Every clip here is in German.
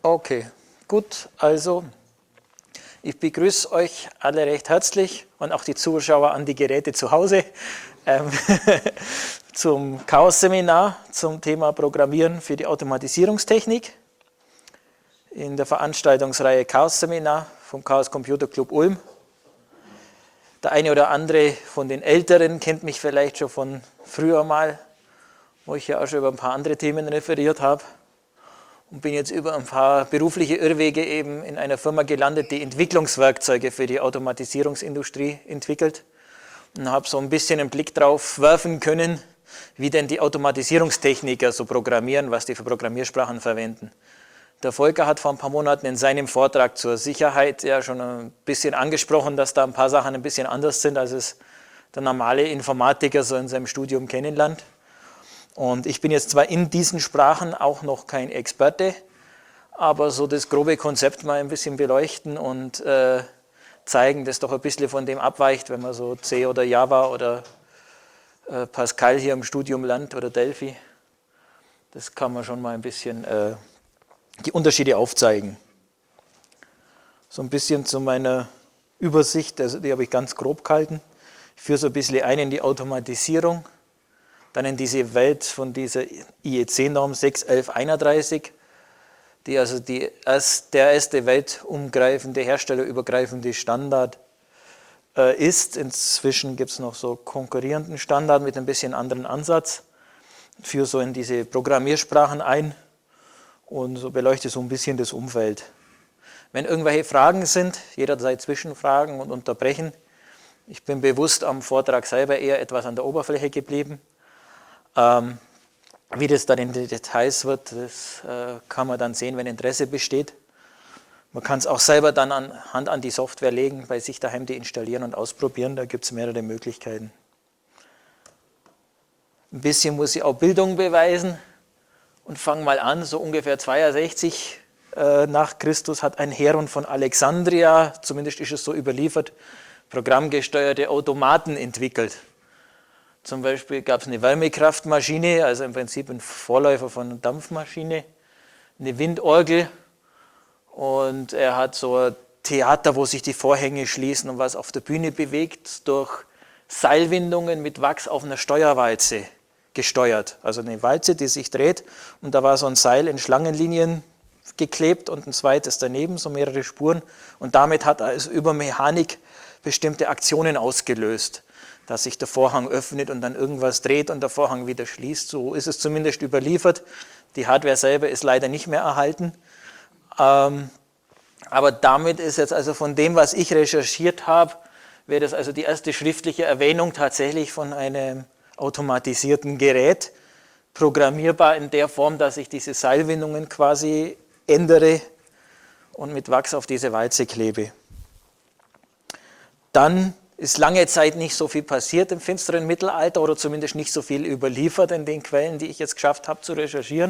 Okay, gut, also ich begrüße euch alle recht herzlich und auch die Zuschauer an die Geräte zu Hause zum Chaos-Seminar zum Thema Programmieren für die Automatisierungstechnik in der Veranstaltungsreihe Chaos-Seminar vom Chaos Computer Club Ulm. Der eine oder andere von den Älteren kennt mich vielleicht schon von früher mal, wo ich ja auch schon über ein paar andere Themen referiert habe. Und bin jetzt über ein paar berufliche Irrwege eben in einer Firma gelandet, die Entwicklungswerkzeuge für die Automatisierungsindustrie entwickelt. Und habe so ein bisschen einen Blick drauf werfen können, wie denn die Automatisierungstechniker so programmieren, was die für Programmiersprachen verwenden. Der Volker hat vor ein paar Monaten in seinem Vortrag zur Sicherheit ja schon ein bisschen angesprochen, dass da ein paar Sachen ein bisschen anders sind, als es der normale Informatiker so in seinem Studium kennenlernt. Und ich bin jetzt zwar in diesen Sprachen auch noch kein Experte, aber so das grobe Konzept mal ein bisschen beleuchten und zeigen, das doch ein bisschen von dem abweicht, wenn man so C oder Java oder Pascal hier im Studium lernt oder Delphi. Das kann man schon mal ein bisschen die Unterschiede aufzeigen. So ein bisschen zu meiner Übersicht, also die habe ich ganz grob gehalten. Ich führe so ein bisschen ein in die Automatisierung. Dann in diese Welt von dieser IEC-Norm 61131, die also der erste weltumgreifende, herstellerübergreifende Standard ist. Inzwischen gibt es noch so konkurrierenden Standard mit ein bisschen anderen Ansatz. Führe so in diese Programmiersprachen ein und so beleuchte so ein bisschen das Umfeld. Wenn irgendwelche Fragen sind, jederzeit Zwischenfragen und unterbrechen. Ich bin bewusst am Vortrag selber eher etwas an der Oberfläche geblieben. Wie das dann in den Details wird, das kann man dann sehen, wenn Interesse besteht. Man kann es auch selber dann Hand an die Software legen, bei sich daheim die installieren und ausprobieren, da gibt es mehrere Möglichkeiten. Ein bisschen muss ich auch Bildung beweisen und fange mal an, so ungefähr 62 nach Christus hat ein Heron von Alexandria, zumindest ist es so überliefert, programmgesteuerte Automaten entwickelt. Zum Beispiel gab es eine Wärmekraftmaschine, also im Prinzip ein Vorläufer von einer Dampfmaschine, eine Windorgel und er hat so ein Theater, wo sich die Vorhänge schließen und was auf der Bühne bewegt, durch Seilwindungen mit Wachs auf einer Steuerwalze gesteuert. Also eine Walze, die sich dreht und da war so ein Seil in Schlangenlinien geklebt und ein zweites daneben, so mehrere Spuren und damit hat er also über Mechanik bestimmte Aktionen ausgelöst, dass sich der Vorhang öffnet und dann irgendwas dreht und der Vorhang wieder schließt. So ist es zumindest überliefert. Die Hardware selber ist leider nicht mehr erhalten. Aber damit ist jetzt also von dem, was ich recherchiert habe, wäre das also die erste schriftliche Erwähnung tatsächlich von einem automatisierten Gerät, programmierbar in der Form, dass ich diese Seilwindungen quasi ändere und mit Wachs auf diese Walze klebe. Dann ist lange Zeit nicht so viel passiert im finsteren Mittelalter oder zumindest nicht so viel überliefert in den Quellen, die ich jetzt geschafft habe zu recherchieren.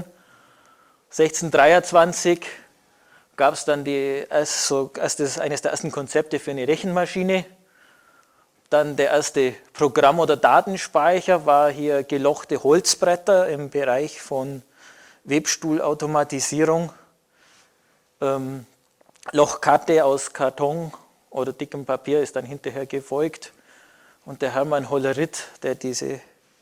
1623 gab es dann eines der ersten Konzepte für eine Rechenmaschine. Dann der erste Programm- oder Datenspeicher war hier gelochte Holzbretter im Bereich von Webstuhlautomatisierung. Lochkarte aus Karton oder dickem Papier ist dann hinterher gefolgt. Und der Hermann Hollerith, der diese,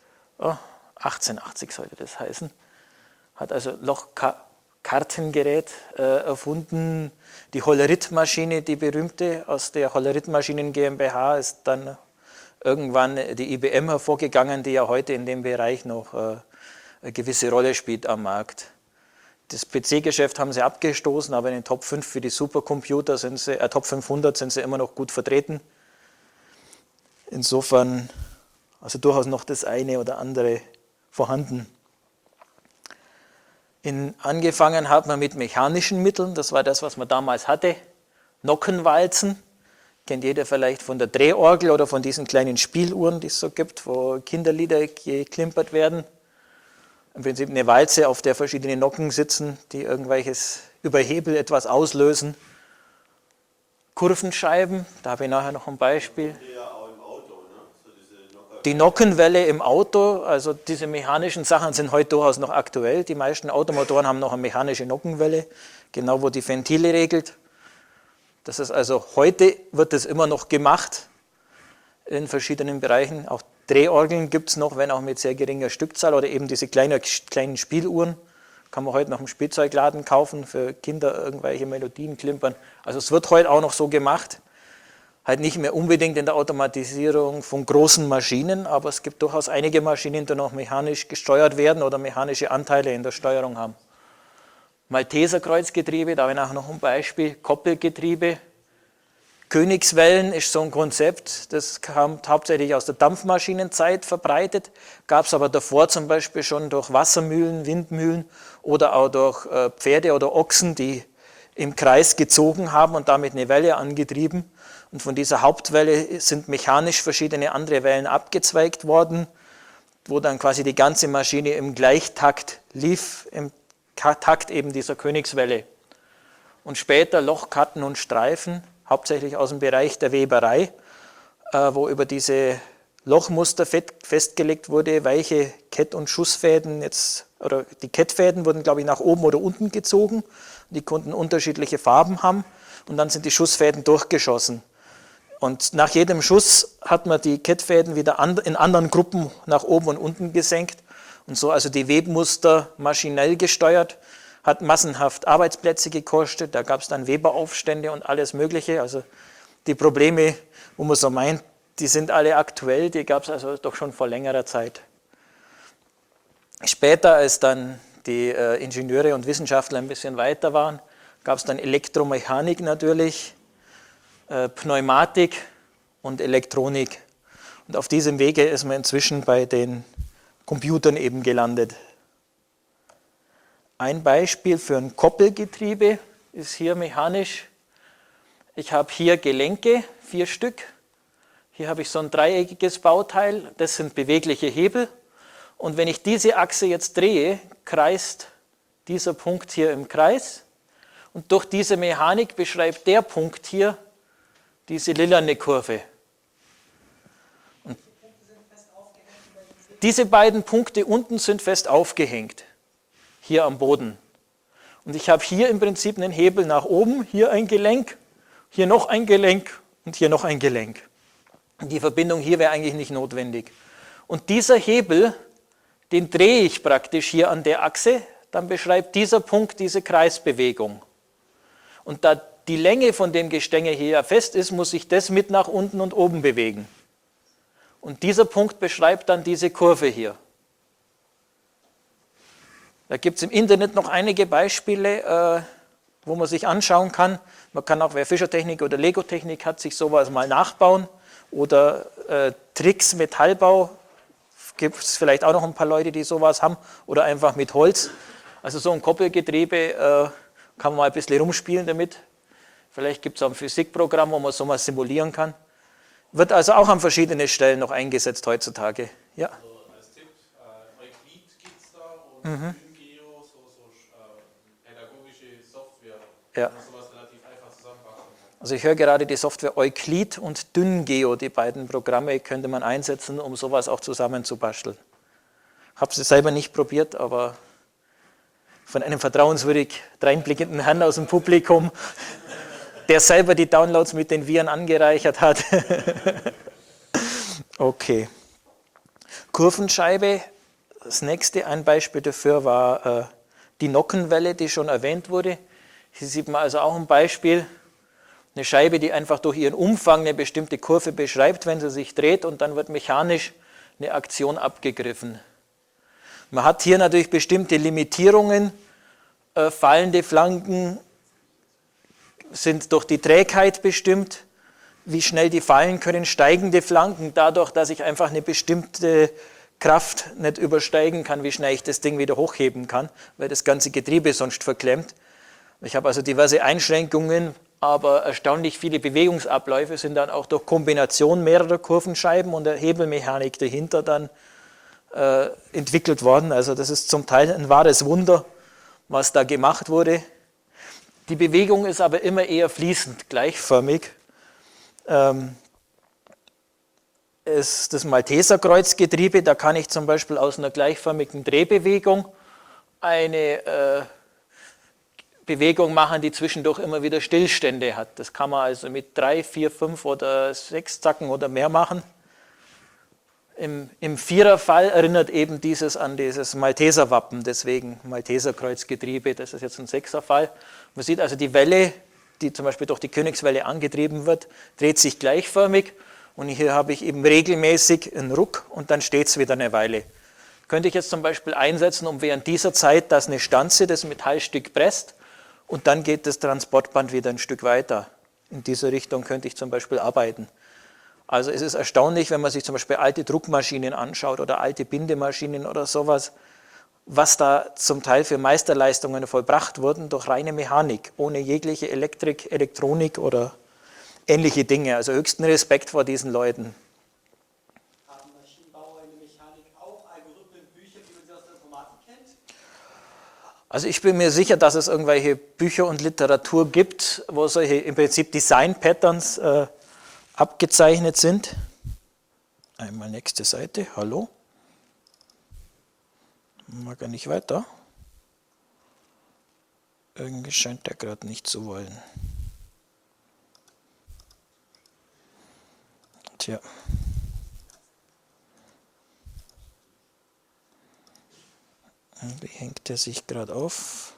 1880 sollte das heißen, hat also Lochkartengerät erfunden. Die Hollerith-Maschine, die berühmte, aus der Hollerith-Maschinen GmbH ist dann irgendwann die IBM hervorgegangen, die ja heute in dem Bereich noch eine gewisse Rolle spielt am Markt. Das PC-Geschäft haben sie abgestoßen, aber in den Top 5 für die Supercomputer Top 500 sind sie immer noch gut vertreten. Insofern, also durchaus noch das eine oder andere vorhanden. Angefangen hat man mit mechanischen Mitteln, das war das, was man damals hatte. Nockenwalzen, kennt jeder vielleicht von der Drehorgel oder von diesen kleinen Spieluhren, die es so gibt, wo Kinderlieder geklimpert werden. Im Prinzip eine Walze, auf der verschiedene Nocken sitzen, die irgendwelches über Hebel etwas auslösen. Kurvenscheiben, da habe ich nachher noch ein Beispiel. Ja, auch im Auto, ne? So diese Die Nockenwelle im Auto, also diese mechanischen Sachen sind heute durchaus noch aktuell. Die meisten Automotoren haben noch eine mechanische Nockenwelle, genau wo die Ventile regelt. Das ist also, heute wird das immer noch gemacht in verschiedenen Bereichen. Auch Drehorgeln gibt es noch, wenn auch mit sehr geringer Stückzahl, oder eben diese kleinen Spieluhren. Kann man heute noch im Spielzeugladen kaufen, für Kinder irgendwelche Melodien klimpern. Also es wird heute auch noch so gemacht. Halt nicht mehr unbedingt in der Automatisierung von großen Maschinen, aber es gibt durchaus einige Maschinen, die noch mechanisch gesteuert werden oder mechanische Anteile in der Steuerung haben. Malteser Kreuzgetriebe, da habe ich nachher noch ein Beispiel, Koppelgetriebe. Königswellen ist so ein Konzept, das kam hauptsächlich aus der Dampfmaschinenzeit verbreitet, gab es aber davor zum Beispiel schon durch Wassermühlen, Windmühlen oder auch durch Pferde oder Ochsen, die im Kreis gezogen haben und damit eine Welle angetrieben. Und von dieser Hauptwelle sind mechanisch verschiedene andere Wellen abgezweigt worden, wo dann quasi die ganze Maschine im Gleichtakt lief, im Takt eben dieser Königswelle. Und später Lochkarten und Streifen, hauptsächlich aus dem Bereich der Weberei, wo über diese Lochmuster festgelegt wurde, welche Kett- und Schussfäden jetzt, oder die Kettfäden wurden, glaube ich, nach oben oder unten gezogen. Die konnten unterschiedliche Farben haben und dann sind die Schussfäden durchgeschossen. Und nach jedem Schuss hat man die Kettfäden wieder in anderen Gruppen nach oben und unten gesenkt und so also die Webmuster maschinell gesteuert, hat massenhaft Arbeitsplätze gekostet, da gab es dann Weberaufstände und alles Mögliche. Also die Probleme, wo man so meint, die sind alle aktuell, die gab es also doch schon vor längerer Zeit. Später, als dann die Ingenieure und Wissenschaftler ein bisschen weiter waren, gab es dann Elektromechanik natürlich, Pneumatik und Elektronik. Und auf diesem Wege ist man inzwischen bei den Computern eben gelandet. Ein Beispiel für ein Koppelgetriebe ist hier mechanisch. Ich habe hier Gelenke, 4 Stück. Hier habe ich so ein dreieckiges Bauteil, das sind bewegliche Hebel. Und wenn ich diese Achse jetzt drehe, kreist dieser Punkt hier im Kreis. Und durch diese Mechanik beschreibt der Punkt hier diese lilane Kurve. Und diese beiden Punkte unten sind fest aufgehängt, hier am Boden. Und ich habe hier im Prinzip einen Hebel nach oben, hier ein Gelenk, hier noch ein Gelenk und hier noch ein Gelenk. Und die Verbindung hier wäre eigentlich nicht notwendig. Und dieser Hebel, den drehe ich praktisch hier an der Achse, dann beschreibt dieser Punkt diese Kreisbewegung. Und da die Länge von dem Gestänge hier ja fest ist, muss ich das mit nach unten und oben bewegen. Und dieser Punkt beschreibt dann diese Kurve hier. Da gibt es im Internet noch einige Beispiele, wo man sich anschauen kann. Man kann auch, wer Fischertechnik oder Lego-Technik hat, sich sowas mal nachbauen. Oder Tricks Metallbau, gibt es vielleicht auch noch ein paar Leute, die sowas haben. Oder einfach mit Holz. Also so ein Koppelgetriebe kann man mal ein bisschen rumspielen damit. Vielleicht gibt es auch ein Physikprogramm, wo man sowas simulieren kann. Wird also auch an verschiedenen Stellen noch eingesetzt heutzutage. Ja. Also als Tipp, Euklid gibt es da und Dynngeo, pädagogische Software, Ja. wo man sowas relativ einfach zusammenfassen kann. Also ich höre gerade die Software Euklid und Dynngeo, die beiden Programme könnte man einsetzen, um sowas auch zusammenzubasteln. Habe sie selber nicht probiert, aber von einem vertrauenswürdig dreinblickenden Herrn aus dem Publikum, der selber die Downloads mit den Viren angereichert hat. Okay. Kurvenscheibe, das nächste ein Beispiel dafür war die Nockenwelle, die schon erwähnt wurde. Hier sieht man also auch ein Beispiel, eine Scheibe, die einfach durch ihren Umfang eine bestimmte Kurve beschreibt, wenn sie sich dreht und dann wird mechanisch eine Aktion abgegriffen. Man hat hier natürlich bestimmte Limitierungen, fallende Flanken sind durch die Trägheit bestimmt, wie schnell die fallen können, steigende Flanken, dadurch, dass ich einfach eine bestimmte Kraft nicht übersteigen kann, wie schnell ich das Ding wieder hochheben kann, weil das ganze Getriebe sonst verklemmt. Ich habe also diverse Einschränkungen, aber erstaunlich viele Bewegungsabläufe sind dann auch durch Kombination mehrerer Kurvenscheiben und der Hebelmechanik dahinter dann entwickelt worden. Also das ist zum Teil ein wahres Wunder, was da gemacht wurde. Die Bewegung ist aber immer eher fließend, gleichförmig. ist das Malteserkreuzgetriebe. Da kann ich zum Beispiel aus einer gleichförmigen Drehbewegung eine Bewegung machen, die zwischendurch immer wieder Stillstände hat. Das kann man also mit 3, 4, 5 oder 6 Zacken oder mehr machen. Im Viererfall erinnert eben dieses an dieses Malteserwappen, deswegen Malteserkreuzgetriebe, das ist jetzt ein Sechserfall. Man sieht also die Welle, die zum Beispiel durch die Königswelle angetrieben wird, dreht sich gleichförmig und hier habe ich eben regelmäßig einen Ruck und dann steht es wieder eine Weile. Könnte ich jetzt zum Beispiel einsetzen, um während dieser Zeit, dass eine Stanze das Metallstück presst und dann geht das Transportband wieder ein Stück weiter. In dieser Richtung könnte ich zum Beispiel arbeiten. Also es ist erstaunlich, wenn man sich zum Beispiel alte Druckmaschinen anschaut oder alte Bindemaschinen oder sowas, was da zum Teil für Meisterleistungen vollbracht wurden durch reine Mechanik, ohne jegliche Elektrik, Elektronik oder ähnliche Dinge. Also höchsten Respekt vor diesen Leuten. Haben Maschinenbauer in der Mechanik auch Algorithmen, Bücher, wie man sie aus der Informatik kennt? Also ich bin mir sicher, dass es irgendwelche Bücher und Literatur gibt, wo solche im Prinzip Design-Patterns abgezeichnet sind. Einmal nächste Seite, hallo. Mag er nicht weiter? Irgendwie scheint er gerade nicht zu wollen. Tja. Wie hängt er sich gerade auf?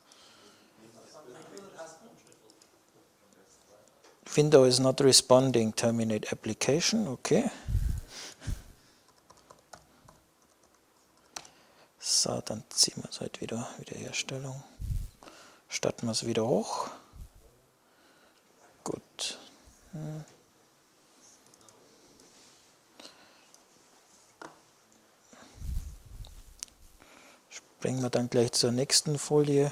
Window is not responding, terminate application, okay. So, dann ziehen wir es halt wieder, Wiederherstellung. Starten wir es wieder hoch. Gut. Springen wir dann gleich zur nächsten Folie.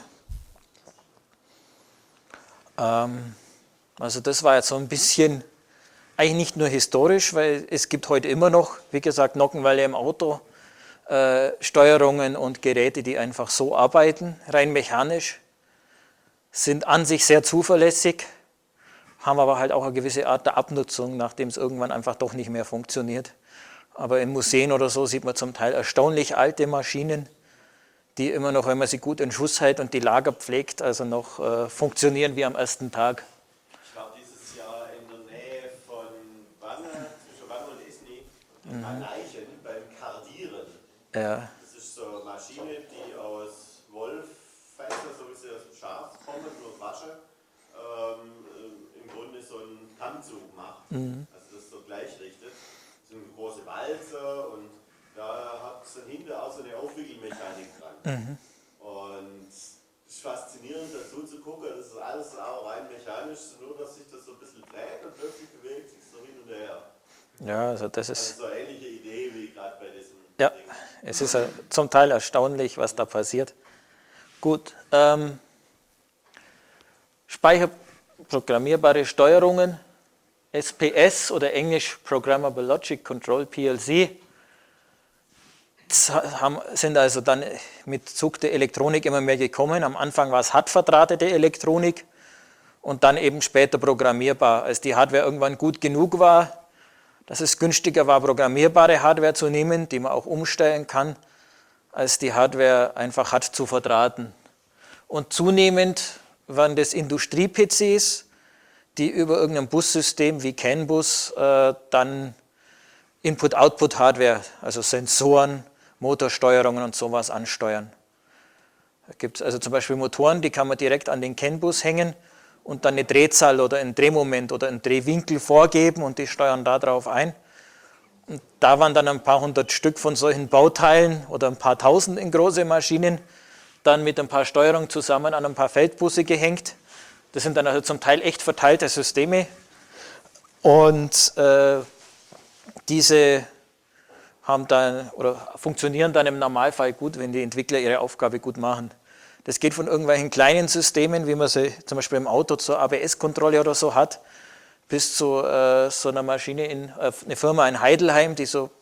Also das war jetzt so ein bisschen, eigentlich nicht nur historisch, weil es gibt heute immer noch, wie gesagt, Nockenwelle im Auto, Steuerungen und Geräte, die einfach so arbeiten, rein mechanisch, sind an sich sehr zuverlässig, haben aber halt auch eine gewisse Art der Abnutzung, nachdem es irgendwann einfach doch nicht mehr funktioniert. Aber in Museen oder so sieht man zum Teil erstaunlich alte Maschinen, die immer noch, wenn man sie gut in Schuss hält und die Lager pflegt, also noch funktionieren wie am ersten Tag. Ich war dieses Jahr in der Nähe von Wange, zwischen Wange und Isny, in Eichen beim Kardieren. Ja. Das ist so eine Maschine, die aus Wollfässer, so wie sie aus dem Schaf kommen, nur Wasche, im Grunde so einen Kammzug macht. Also das so gleich richtet. Das sind große Walze und da hat es dann hinter auch so eine Aufwickelmechanik dran. Und es ist faszinierend dazu zu gucken, das ist alles auch rein mechanisch, nur dass sich das so ein bisschen dreht und plötzlich bewegt sich so hin und her. Ja, also das ist. Also so eine ähnliche Idee wie gerade bei diesem Ja, Ding. es ist zum Teil erstaunlich, was da passiert. Gut, speicherprogrammierbare Steuerungen, SPS oder Englisch Programmable Logic Control, PLC, sind also dann mit Zug der Elektronik immer mehr gekommen. Am Anfang war es hart-verdrahtete Elektronik und dann eben später programmierbar. Als die Hardware irgendwann gut genug war, dass es günstiger war, programmierbare Hardware zu nehmen, die man auch umstellen kann, als die Hardware einfach hart zu verdrahten. Und zunehmend waren das Industrie-PCs, die über irgendein Bussystem wie CAN-Bus dann Input-Output-Hardware, also Sensoren, Motorsteuerungen und sowas ansteuern. Da gibt es also zum Beispiel Motoren, die kann man direkt an den CAN-Bus hängen und dann eine Drehzahl oder ein Drehmoment oder einen Drehwinkel vorgeben und die steuern darauf ein. Und da waren dann ein paar hundert Stück von solchen Bauteilen oder ein paar tausend in große Maschinen dann mit ein paar Steuerungen zusammen an ein paar Feldbusse gehängt. Das sind dann also zum Teil echt verteilte Systeme und diese haben dann oder funktionieren dann im Normalfall gut, wenn die Entwickler ihre Aufgabe gut machen. Das geht von irgendwelchen kleinen Systemen, wie man sie zum Beispiel im Auto zur ABS-Kontrolle oder so hat, bis zu so einer Maschine eine Firma in Heidenheim, die so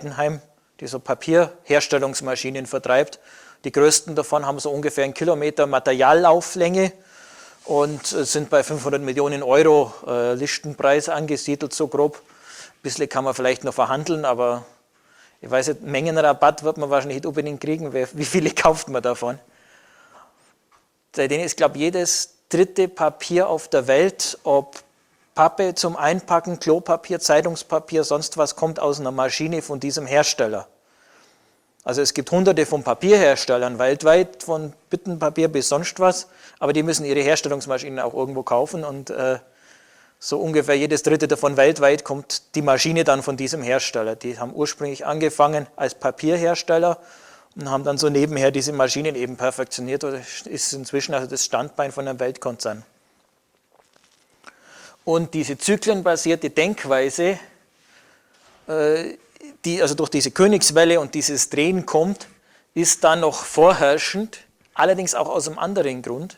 Papierherstellungsmaschinen vertreibt. Die größten davon haben so ungefähr 1 Kilometer Materiallauflänge und sind bei 500 Millionen Euro Listenpreis angesiedelt, so grob. bisschen kann man vielleicht noch verhandeln, aber ich weiß nicht, Mengenrabatt wird man wahrscheinlich nicht unbedingt kriegen. Wie viele kauft man davon? Seitdem ist, glaube ich, jedes dritte Papier auf der Welt, ob Pappe zum Einpacken, Klopapier, Zeitungspapier, sonst was, kommt aus einer Maschine von diesem Hersteller. Also es gibt hunderte von Papierherstellern weltweit, von Büttenpapier bis sonst was, aber die müssen ihre Herstellungsmaschinen auch irgendwo kaufen und so ungefähr jedes dritte davon weltweit kommt die Maschine dann von diesem Hersteller. Die haben ursprünglich angefangen als Papierhersteller und haben dann so nebenher diese Maschinen eben perfektioniert oder ist inzwischen also das Standbein von einem Weltkonzern. Und diese zyklenbasierte Denkweise, die also durch diese Königswelle und dieses Drehen kommt, ist dann noch vorherrschend, allerdings auch aus einem anderen Grund.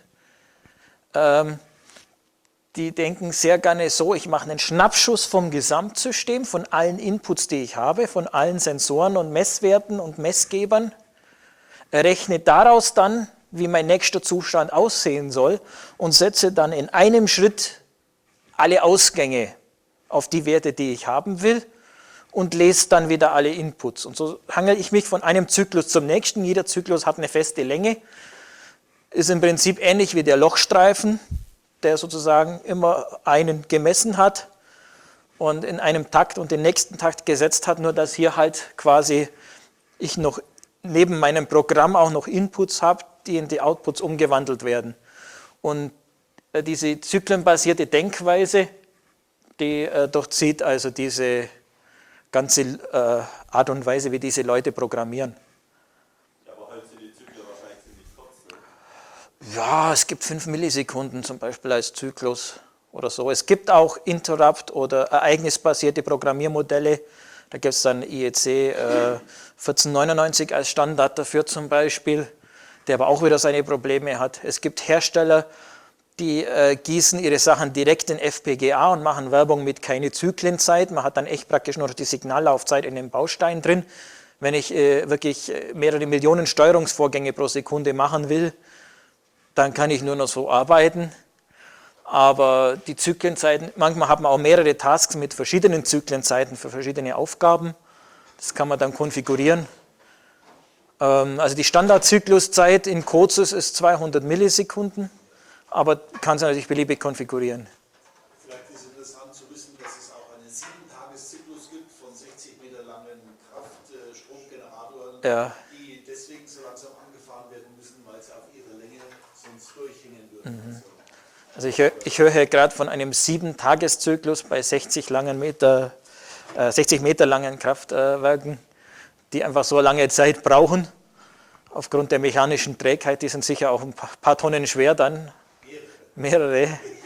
Die denken sehr gerne so, ich mache einen Schnappschuss vom Gesamtsystem, von allen Inputs, die ich habe, von allen Sensoren und Messwerten und Messgebern, rechne daraus dann, wie mein nächster Zustand aussehen soll und setze dann in einem Schritt alle Ausgänge auf die Werte, die ich haben will und lese dann wieder alle Inputs. Und so hangel ich mich von einem Zyklus zum nächsten. Jeder Zyklus hat eine feste Länge, ist im Prinzip ähnlich wie der Lochstreifen, der sozusagen immer einen gemessen hat und in einem Takt und den nächsten Takt gesetzt hat, nur dass hier halt quasi ich noch neben meinem Programm auch noch Inputs habe, die in die Outputs umgewandelt werden. Und diese zyklenbasierte Denkweise, die durchzieht also diese ganze Art und Weise, wie diese Leute programmieren. Ja, aber heute sind die Zyklen wahrscheinlich ziemlich kurz, ne? Ja, es gibt 5 Millisekunden zum Beispiel als Zyklus oder so. Es gibt auch Interrupt- oder ereignisbasierte Programmiermodelle. Da gibt es dann IEC 1499 als Standard dafür zum Beispiel, der aber auch wieder seine Probleme hat. Es gibt Hersteller, die gießen ihre Sachen direkt in FPGA und machen Werbung mit keine Zyklenzeit. Man hat dann echt praktisch nur die Signallaufzeit in dem Baustein drin. Wenn ich wirklich mehrere Millionen Steuerungsvorgänge pro Sekunde machen will, dann kann ich nur noch so arbeiten. Aber die Zyklenzeiten, manchmal hat man auch mehrere Tasks mit verschiedenen Zyklenzeiten für verschiedene Aufgaben. Das kann man dann konfigurieren. Also die Standardzykluszeit in Codesus ist 200 Millisekunden. Aber kann es natürlich beliebig konfigurieren. Vielleicht ist interessant zu wissen, dass es auch einen 7-Tages-Zyklus gibt von 60 Meter langen Kraftstromgeneratoren, Ja. die deswegen so langsam angefahren werden müssen, weil sie auf ihre Länge sonst durchhängen würden. Also ich höre hier gerade von einem 7-Tages-Zyklus bei 60 Meter langen Kraftwerken, die einfach so lange Zeit brauchen. Aufgrund der mechanischen Trägheit, die sind sicher auch ein paar Tonnen schwer dann. Mehrere.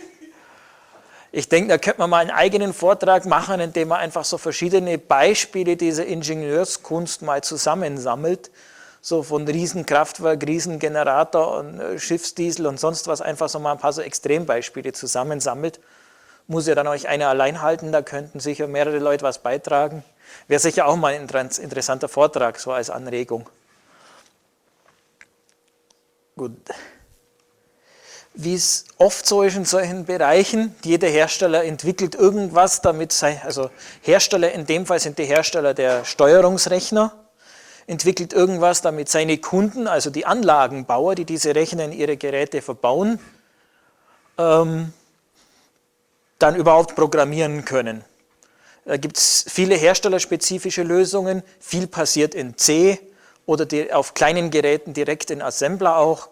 Ich denke, da könnte man mal einen eigenen Vortrag machen, indem man einfach so verschiedene Beispiele dieser Ingenieurskunst mal zusammensammelt. So von Riesenkraftwerk, Riesengenerator und Schiffsdiesel und sonst was, einfach so mal ein paar so Extrembeispiele zusammensammelt. Muss ja dann euch einer allein halten, da könnten sicher mehrere Leute was beitragen. Wäre sicher auch mal ein interessanter Vortrag, so als Anregung. Gut. Wie es oft so ist in solchen Bereichen, jeder Hersteller entwickelt irgendwas, damit also Hersteller, in dem Fall sind die Hersteller der Steuerungsrechner, entwickelt irgendwas, damit seine Kunden, also die Anlagenbauer, die diese Rechner in ihre Geräte verbauen, dann überhaupt programmieren können. Da gibt es viele herstellerspezifische Lösungen, viel passiert in C oder auf kleinen Geräten direkt in Assembler auch.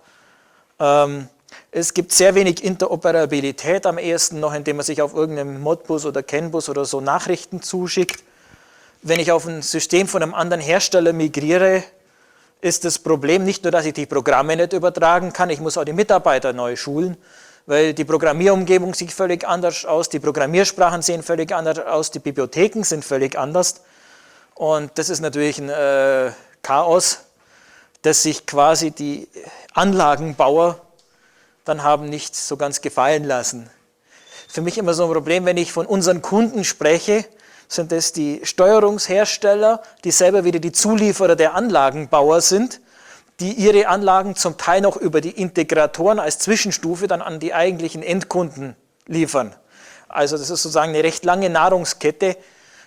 Es gibt sehr wenig Interoperabilität, am ehesten noch, indem man sich auf irgendeinem Modbus oder CAN-Bus oder so Nachrichten zuschickt. Wenn ich auf ein System von einem anderen Hersteller migriere, ist das Problem nicht nur, dass ich die Programme nicht übertragen kann, ich muss auch die Mitarbeiter neu schulen, weil die Programmierumgebung sieht völlig anders aus, die Programmiersprachen sehen völlig anders aus, die Bibliotheken sind völlig anders. Und das ist natürlich ein Chaos, das sich quasi die Anlagenbauer dann haben nicht so ganz gefallen lassen. Für mich immer so ein Problem, wenn ich von unseren Kunden spreche, sind es die Steuerungshersteller, die selber wieder die Zulieferer der Anlagenbauer sind, die ihre Anlagen zum Teil noch über die Integratoren als Zwischenstufe dann an die eigentlichen Endkunden liefern. Also das ist sozusagen eine recht lange Nahrungskette,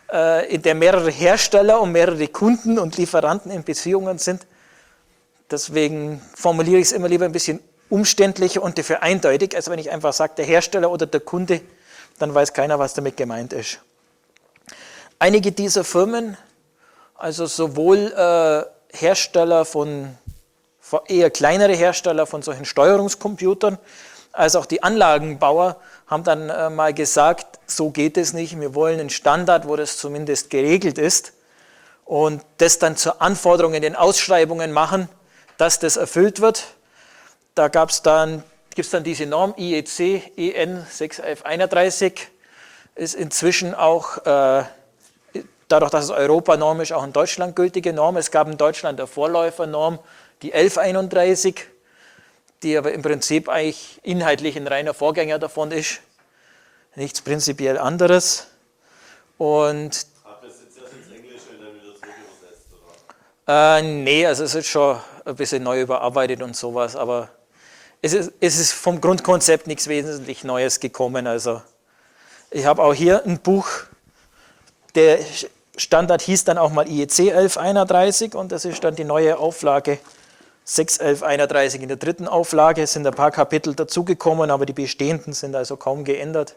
in der mehrere Hersteller und mehrere Kunden und Lieferanten in Beziehungen sind. Deswegen formuliere ich es immer lieber ein bisschen umständlicher und dafür eindeutig, als wenn ich einfach sage, der Hersteller oder der Kunde, dann weiß keiner, was damit gemeint ist. Einige dieser Firmen, also sowohl Hersteller eher kleinere Hersteller von solchen Steuerungscomputern, als auch die Anlagenbauer haben dann mal gesagt, so geht es nicht, wir wollen einen Standard, wo das zumindest geregelt ist und das dann zur Anforderung in den Ausschreibungen machen, dass das erfüllt wird. Da gibt es dann diese Norm IEC EN 61131, ist inzwischen auch, dadurch, dass es Europanorm ist, auch in Deutschland gültige Norm. Es gab in Deutschland eine Vorläufernorm, die 1131, die aber im Prinzip eigentlich inhaltlich ein reiner Vorgänger davon ist. Nichts prinzipiell anderes. Und Habt ihr das jetzt erst ins Englische und dann wieder zurück übersetzt, oder? nee, also es ist schon ein bisschen neu überarbeitet und sowas, aber es ist vom Grundkonzept nichts wesentlich Neues gekommen. Also ich habe auch hier ein Buch, der Standard hieß dann auch mal IEC 1131 und das ist dann die neue Auflage 61131 in der dritten Auflage. Es sind ein paar Kapitel dazugekommen, aber die bestehenden sind also kaum geändert.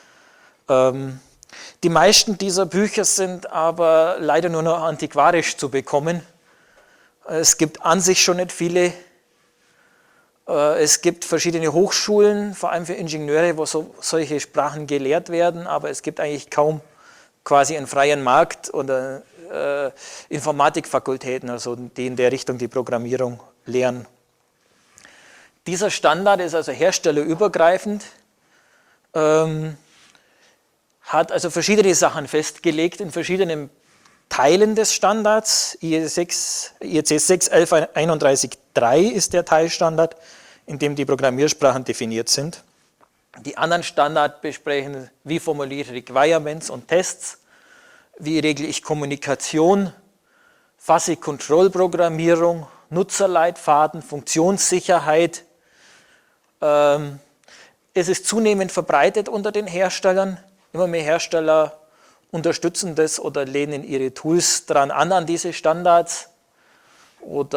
Die meisten dieser Bücher sind aber leider nur noch antiquarisch zu bekommen. Es gibt an sich schon nicht viele. Es gibt verschiedene Hochschulen, vor allem für Ingenieure, wo solche Sprachen gelehrt werden, aber es gibt eigentlich kaum quasi einen freien Markt oder Informatikfakultäten, also die in der Richtung die Programmierung lehren. Dieser Standard ist also herstellerübergreifend, hat also verschiedene Sachen festgelegt in verschiedenen Teilen des Standards. IEC 61131.3 ist der Teilstandard, in dem die Programmiersprachen definiert sind. Die anderen Standards besprechen, wie formuliere ich Requirements und Tests, wie regle ich Kommunikation, fasse ich Kontrollprogrammierung, Nutzerleitfaden, Funktionssicherheit. Es ist zunehmend verbreitet unter den Herstellern. Immer mehr Hersteller unterstützen das oder lehnen ihre Tools dran an diese Standards. Und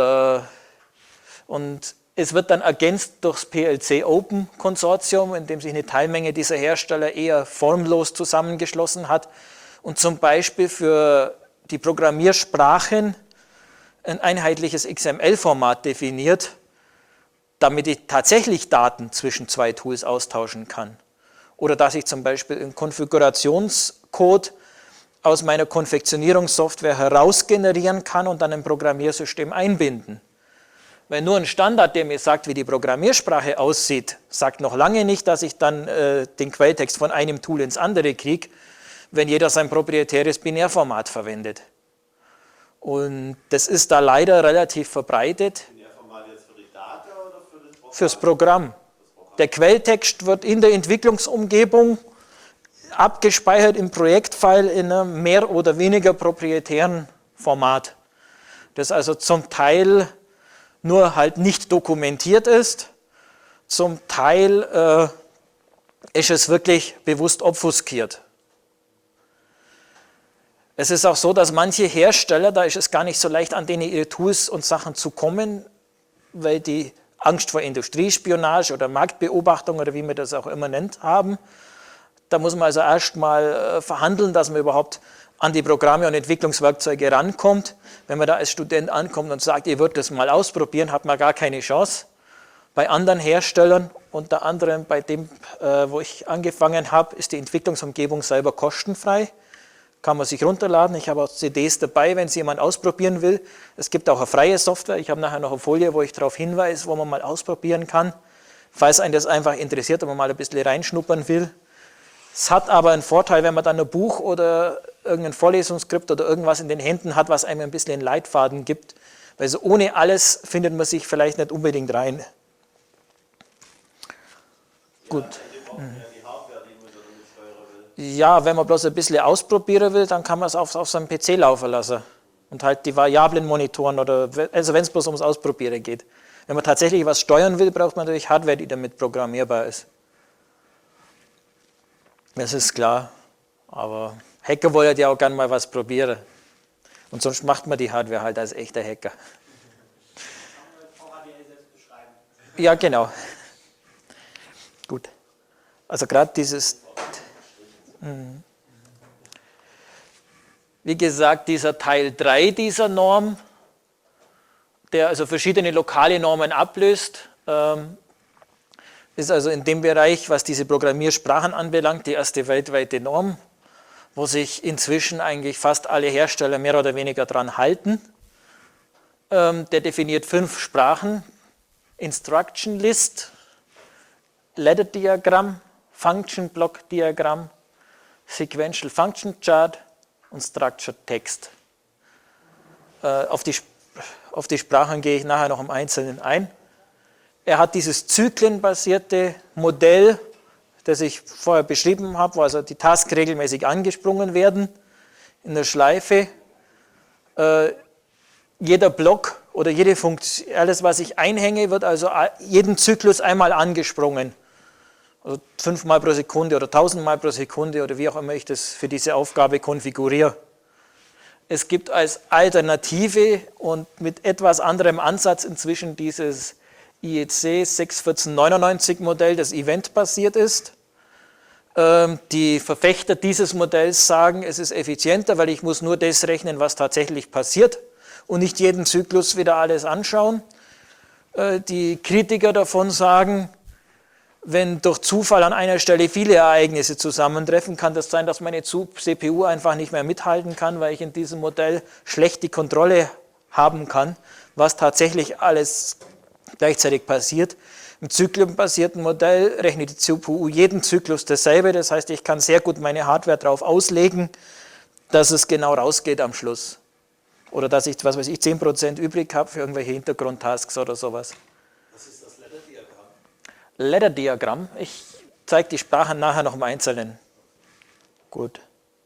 es wird dann ergänzt durchs PLC Open Konsortium, in dem sich eine Teilmenge dieser Hersteller eher formlos zusammengeschlossen hat und zum Beispiel für die Programmiersprachen ein einheitliches XML-Format definiert, damit ich tatsächlich Daten zwischen zwei Tools austauschen kann. Oder dass ich zum Beispiel einen Konfigurationscode aus meiner Konfektionierungssoftware heraus generieren kann und dann im Programmiersystem einbinden. Weil nur ein Standard, der mir sagt, wie die Programmiersprache aussieht, sagt noch lange nicht, dass ich dann den Quelltext von einem Tool ins andere kriege, wenn jeder sein proprietäres Binärformat verwendet. Und das ist da leider relativ verbreitet. Binärformat jetzt für die Daten oder für das Programm? Fürs Programm. Der Quelltext wird in der Entwicklungsumgebung abgespeichert im Projektfile in einem mehr oder weniger proprietären Format, das also zum Teil nur halt nicht dokumentiert ist, zum Teil ist es wirklich bewusst obfuskiert. Es ist auch so, dass manche Hersteller, da ist es gar nicht so leicht, an denen ihre Tools und Sachen zu kommen, weil die Angst vor Industriespionage oder Marktbeobachtung oder wie man das auch immer nennt, haben. Da muss man also erst mal verhandeln, dass man überhaupt an die Programme und Entwicklungswerkzeuge rankommt. Wenn man da als Student ankommt und sagt, ihr würdet das mal ausprobieren, hat man gar keine Chance. Bei anderen Herstellern, unter anderem bei dem, wo ich angefangen habe, ist die Entwicklungsumgebung selber kostenfrei. Kann man sich runterladen. Ich habe auch CDs dabei, wenn es jemand ausprobieren will. Es gibt auch eine freie Software. Ich habe nachher noch eine Folie, wo ich darauf hinweise, wo man mal ausprobieren kann. Falls einen das einfach interessiert und man mal ein bisschen reinschnuppern will. Es hat aber einen Vorteil, wenn man dann ein Buch oder irgendein Vorlesungsskript oder irgendwas in den Händen hat, was einem ein bisschen einen Leitfaden gibt. Weil so ohne alles findet man sich vielleicht nicht unbedingt rein. Gut. Ja, wenn man bloß ein bisschen ausprobieren will, dann kann man es auf seinem PC laufen lassen. Und halt die Variablen monitoren, oder, also wenn es bloß ums Ausprobieren geht. Wenn man tatsächlich was steuern will, braucht man natürlich Hardware, die damit programmierbar ist. Das ist klar, aber Hacker wollen ja auch gerne mal was probieren. Und sonst macht man die Hardware halt als echter Hacker. VHDL selbst beschreiben. Ja, genau. Gut. Also gerade dieses, wie gesagt, dieser Teil 3 dieser Norm, der also verschiedene lokale Normen ablöst, ist also in dem Bereich, was diese Programmiersprachen anbelangt, die erste weltweite Norm, wo sich inzwischen eigentlich fast alle Hersteller mehr oder weniger dran halten. Der definiert 5 Sprachen: Instruction List, Ladder Diagramm, Function Block Diagramm, Sequential Function Chart und Structured Text. Auf die Sprachen gehe ich nachher noch im Einzelnen ein. Er hat dieses zyklenbasierte Modell, das ich vorher beschrieben habe, wo also die Tasks regelmäßig angesprungen werden in der Schleife. Jeder Block oder jede Funktion, alles was ich einhänge, wird also jeden Zyklus einmal angesprungen. Also 5 Mal pro Sekunde oder 1000 Mal pro Sekunde oder wie auch immer ich das für diese Aufgabe konfiguriere. Es gibt als Alternative und mit etwas anderem Ansatz inzwischen dieses IEC 61499 Modell, das eventbasiert ist. Die Verfechter dieses Modells sagen, es ist effizienter, weil ich muss nur das rechnen, was tatsächlich passiert und nicht jeden Zyklus wieder alles anschauen. Die Kritiker davon sagen, wenn durch Zufall an einer Stelle viele Ereignisse zusammentreffen, kann das sein, dass meine CPU einfach nicht mehr mithalten kann, weil ich in diesem Modell schlecht die Kontrolle haben kann, was tatsächlich alles gleichzeitig passiert. Im zyklenbasierten Modell rechnet die CPU jeden Zyklus dasselbe, das heißt, ich kann sehr gut meine Hardware darauf auslegen, dass es genau rausgeht am Schluss. Oder dass ich, was weiß ich, 10% übrig habe für irgendwelche Hintergrundtasks oder sowas. Was ist das Ladder-Diagramm? Ladder-Diagramm. Ich zeige die Sprachen nachher noch im Einzelnen. Gut.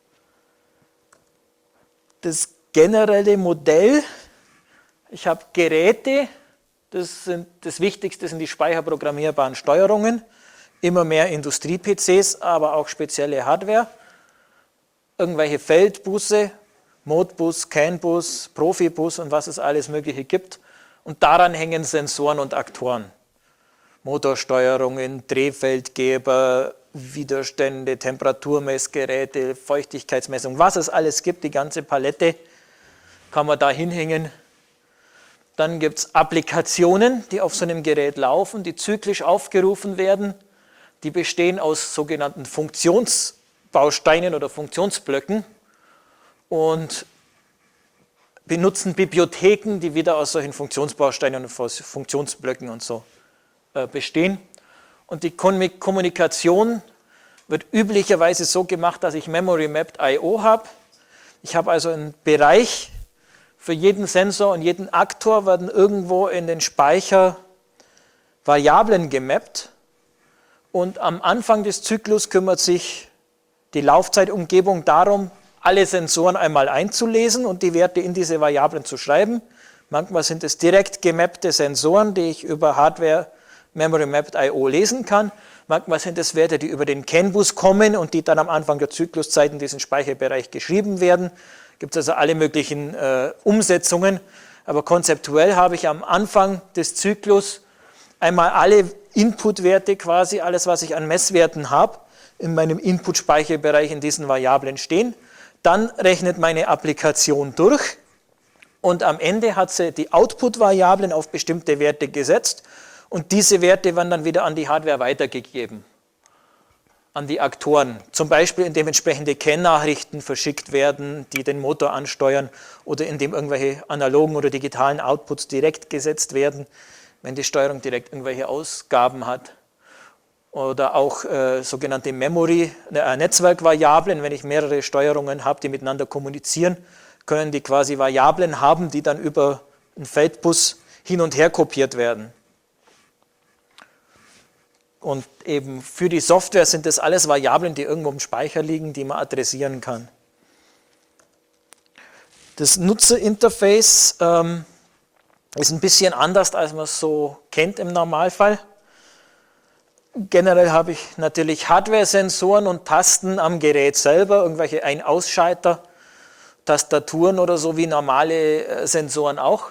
Das generelle Modell, ich habe Geräte, das Wichtigste sind die speicherprogrammierbaren Steuerungen, immer mehr Industrie-PCs, aber auch spezielle Hardware, irgendwelche Feldbusse, Modbus, CAN-Bus, Profibus und was es alles Mögliche gibt. Und daran hängen Sensoren und Aktoren. Motorsteuerungen, Drehfeldgeber, Widerstände, Temperaturmessgeräte, Feuchtigkeitsmessung, was es alles gibt, die ganze Palette kann man da hinhängen. Dann gibt es Applikationen, die auf so einem Gerät laufen, die zyklisch aufgerufen werden. Die bestehen aus sogenannten Funktionsbausteinen oder Funktionsblöcken und benutzen Bibliotheken, die wieder aus solchen Funktionsbausteinen und Funktionsblöcken und so bestehen. Und die Kommunikation wird üblicherweise so gemacht, dass ich Memory Mapped I/O habe. Ich habe also einen Bereich für jeden Sensor und jeden Aktor, werden irgendwo in den Speicher Variablen gemappt. Und am Anfang des Zyklus kümmert sich die Laufzeitumgebung darum, alle Sensoren einmal einzulesen und die Werte in diese Variablen zu schreiben. Manchmal sind es direkt gemappte Sensoren, die ich über Hardware Memory Mapped I/O lesen kann. Manchmal sind es Werte, die über den CAN-Bus kommen und die dann am Anfang der Zykluszeit in diesen Speicherbereich geschrieben werden. Gibt es also alle möglichen Umsetzungen, aber konzeptuell habe ich am Anfang des Zyklus einmal alle Input-Werte quasi, alles was ich an Messwerten habe, in meinem Input-Speicherbereich in diesen Variablen stehen. Dann rechnet meine Applikation durch und am Ende hat sie die Output-Variablen auf bestimmte Werte gesetzt und diese Werte werden dann wieder an die Hardware weitergegeben, an die Aktoren. Zum Beispiel, indem entsprechende CAN-Nachrichten verschickt werden, die den Motor ansteuern oder indem irgendwelche analogen oder digitalen Outputs direkt gesetzt werden, wenn die Steuerung direkt irgendwelche Ausgaben hat. Oder auch sogenannte Netzwerkvariablen, wenn ich mehrere Steuerungen habe, die miteinander kommunizieren, können die quasi Variablen haben, die dann über einen Feldbus hin und her kopiert werden. Und eben für die Software sind das alles Variablen, die irgendwo im Speicher liegen, die man adressieren kann. Das Nutzerinterface ist ein bisschen anders, als man es so kennt im Normalfall. Generell habe ich natürlich Hardware-Sensoren und Tasten am Gerät selber, irgendwelche Ein-Ausschalter, Tastaturen oder so wie normale Sensoren auch.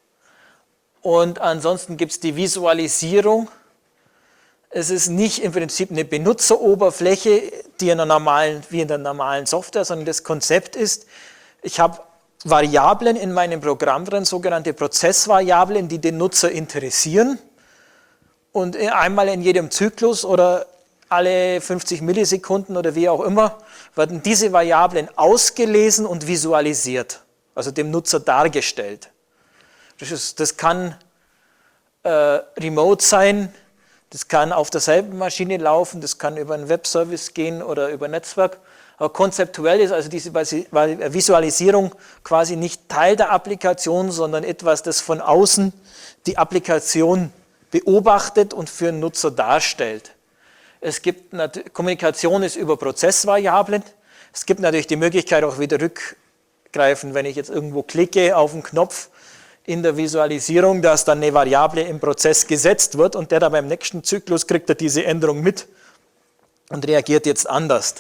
Und ansonsten gibt es die Visualisierung. Es ist nicht im Prinzip eine Benutzeroberfläche, die wie in der normalen Software, sondern das Konzept ist, ich habe Variablen in meinem Programm drin, sogenannte Prozessvariablen, die den Nutzer interessieren. Und einmal in jedem Zyklus oder alle 50 Millisekunden oder wie auch immer, werden diese Variablen ausgelesen und visualisiert, also dem Nutzer dargestellt. Das kann remote sein, das kann auf derselben Maschine laufen, das kann über einen Webservice gehen oder über ein Netzwerk. Aber konzeptuell ist also diese Visualisierung quasi nicht Teil der Applikation, sondern etwas, das von außen die Applikation beobachtet und für den Nutzer darstellt. Kommunikation ist über Prozessvariablen. Es gibt natürlich die Möglichkeit auch wieder rückgreifen, wenn ich jetzt irgendwo klicke auf einen Knopf in der Visualisierung, dass dann eine Variable im Prozess gesetzt wird und der dann beim nächsten Zyklus kriegt er diese Änderung mit und reagiert jetzt anders.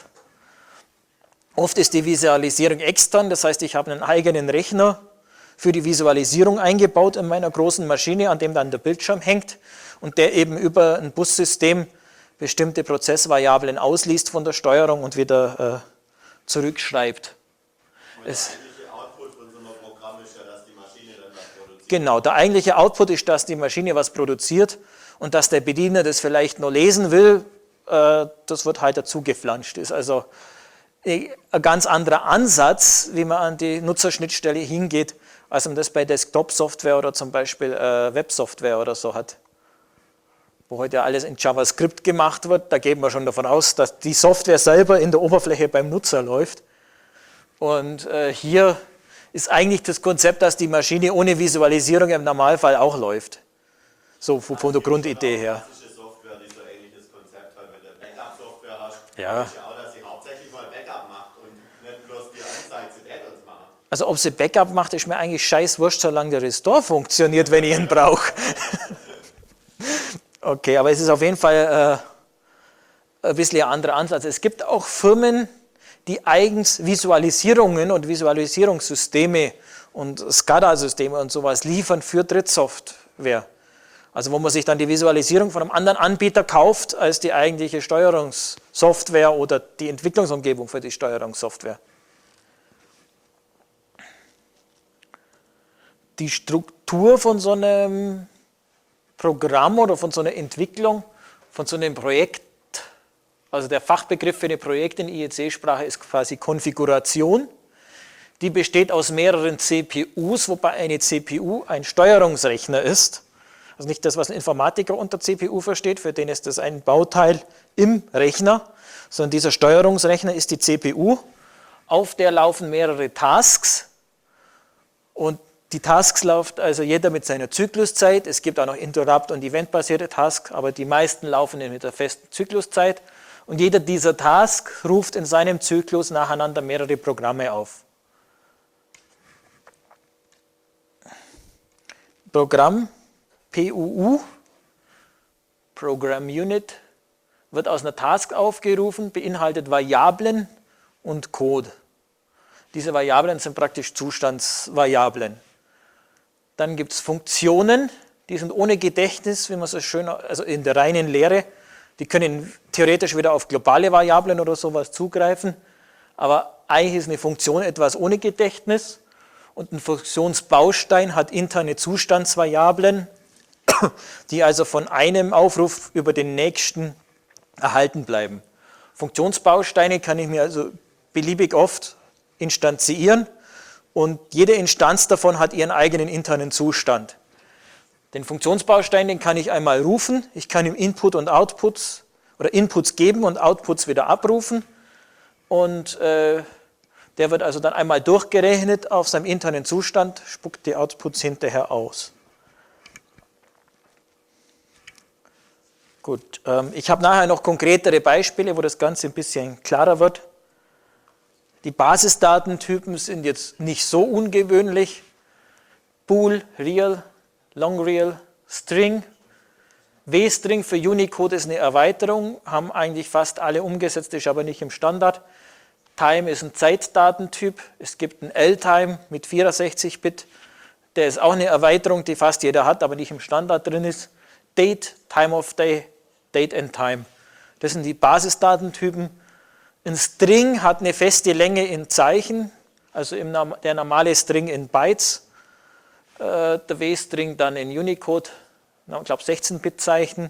Oft ist die Visualisierung extern, das heißt, ich habe einen eigenen Rechner für die Visualisierung eingebaut in meiner großen Maschine, an dem dann der Bildschirm hängt und der eben über ein Bussystem bestimmte Prozessvariablen ausliest von der Steuerung und wieder zurückschreibt. Der eigentliche Output von so einem Programm ist ja, dass die Maschine dann was produziert. Genau, der eigentliche Output ist, dass die Maschine was produziert und dass der Bediener das vielleicht nur lesen will, das wird halt dazu geflanscht. Ist also ein ganz anderer Ansatz, wie man an die Nutzerschnittstelle hingeht, als man das bei Desktop-Software oder zum Beispiel Web-Software oder so hat. Wo heute alles in JavaScript gemacht wird, da gehen wir schon davon aus, dass die Software selber in der Oberfläche beim Nutzer läuft. Und hier ist eigentlich das Konzept, dass die Maschine ohne Visualisierung im Normalfall auch läuft. So von der Grundidee her. Klassische Software, die so ähnliches Konzept hat, wenn du Backup-Software hast, Ja. ist ja auch, dass sie hauptsächlich mal Backup macht und nicht bloß die Anzeige zu Add-ons machen. Also ob sie Backup macht, ist mir eigentlich scheißwurscht, solange der Restore funktioniert, wenn ich ihn brauche. Okay, aber es ist auf jeden Fall ein bisschen ein anderer Ansatz. Es gibt auch Firmen, die eigens Visualisierungen und Visualisierungssysteme und SCADA-Systeme und sowas liefern für Drittsoftware. Also wo man sich dann die Visualisierung von einem anderen Anbieter kauft als die eigentliche Steuerungssoftware oder die Entwicklungsumgebung für die Steuerungssoftware. Die Struktur von so einem Programm oder von so einer Entwicklung, von so einem Projekt, also der Fachbegriff für ein Projekt in IEC-Sprache ist quasi Konfiguration. Die besteht aus mehreren CPUs, wobei eine CPU ein Steuerungsrechner ist. Also nicht das, was ein Informatiker unter CPU versteht, für den ist das ein Bauteil im Rechner, sondern dieser Steuerungsrechner ist die CPU. Auf der laufen mehrere Tasks und die Tasks läuft also jeder mit seiner Zykluszeit. Es gibt auch noch Interrupt- und Event-basierte Tasks, aber die meisten laufen mit der festen Zykluszeit. Und jeder dieser Tasks ruft in seinem Zyklus nacheinander mehrere Programme auf. Programm PUU, Program Unit, wird aus einer Task aufgerufen, beinhaltet Variablen und Code. Diese Variablen sind praktisch Zustandsvariablen. Dann gibt es Funktionen, die sind ohne Gedächtnis, wie man so schön, also in der reinen Lehre. Die können theoretisch wieder auf globale Variablen oder sowas zugreifen, aber eigentlich ist eine Funktion etwas ohne Gedächtnis und ein Funktionsbaustein hat interne Zustandsvariablen, die also von einem Aufruf über den nächsten erhalten bleiben. Funktionsbausteine kann ich mir also beliebig oft instanzieren und jede Instanz davon hat ihren eigenen internen Zustand. Den Funktionsbaustein, den kann ich einmal rufen, ich kann ihm Input und Outputs oder Inputs geben und Outputs wieder abrufen und der wird also dann einmal durchgerechnet auf seinem internen Zustand, spuckt die Outputs hinterher aus. Gut, ich habe nachher noch konkretere Beispiele, wo das Ganze ein bisschen klarer wird. Die Basisdatentypen sind jetzt nicht so ungewöhnlich. Bool, Real, Long Real, String. W-String für Unicode ist eine Erweiterung, haben eigentlich fast alle umgesetzt, ist aber nicht im Standard. Time ist ein Zeitdatentyp, es gibt einen L-Time mit 64-Bit, der ist auch eine Erweiterung, die fast jeder hat, aber nicht im Standard drin ist. Date, Time of Day, Date and Time. Das sind die Basisdatentypen. Ein String hat eine feste Länge in Zeichen, also der normale String in Bytes, der W-String dann in Unicode, ich glaube 16-Bit-Zeichen,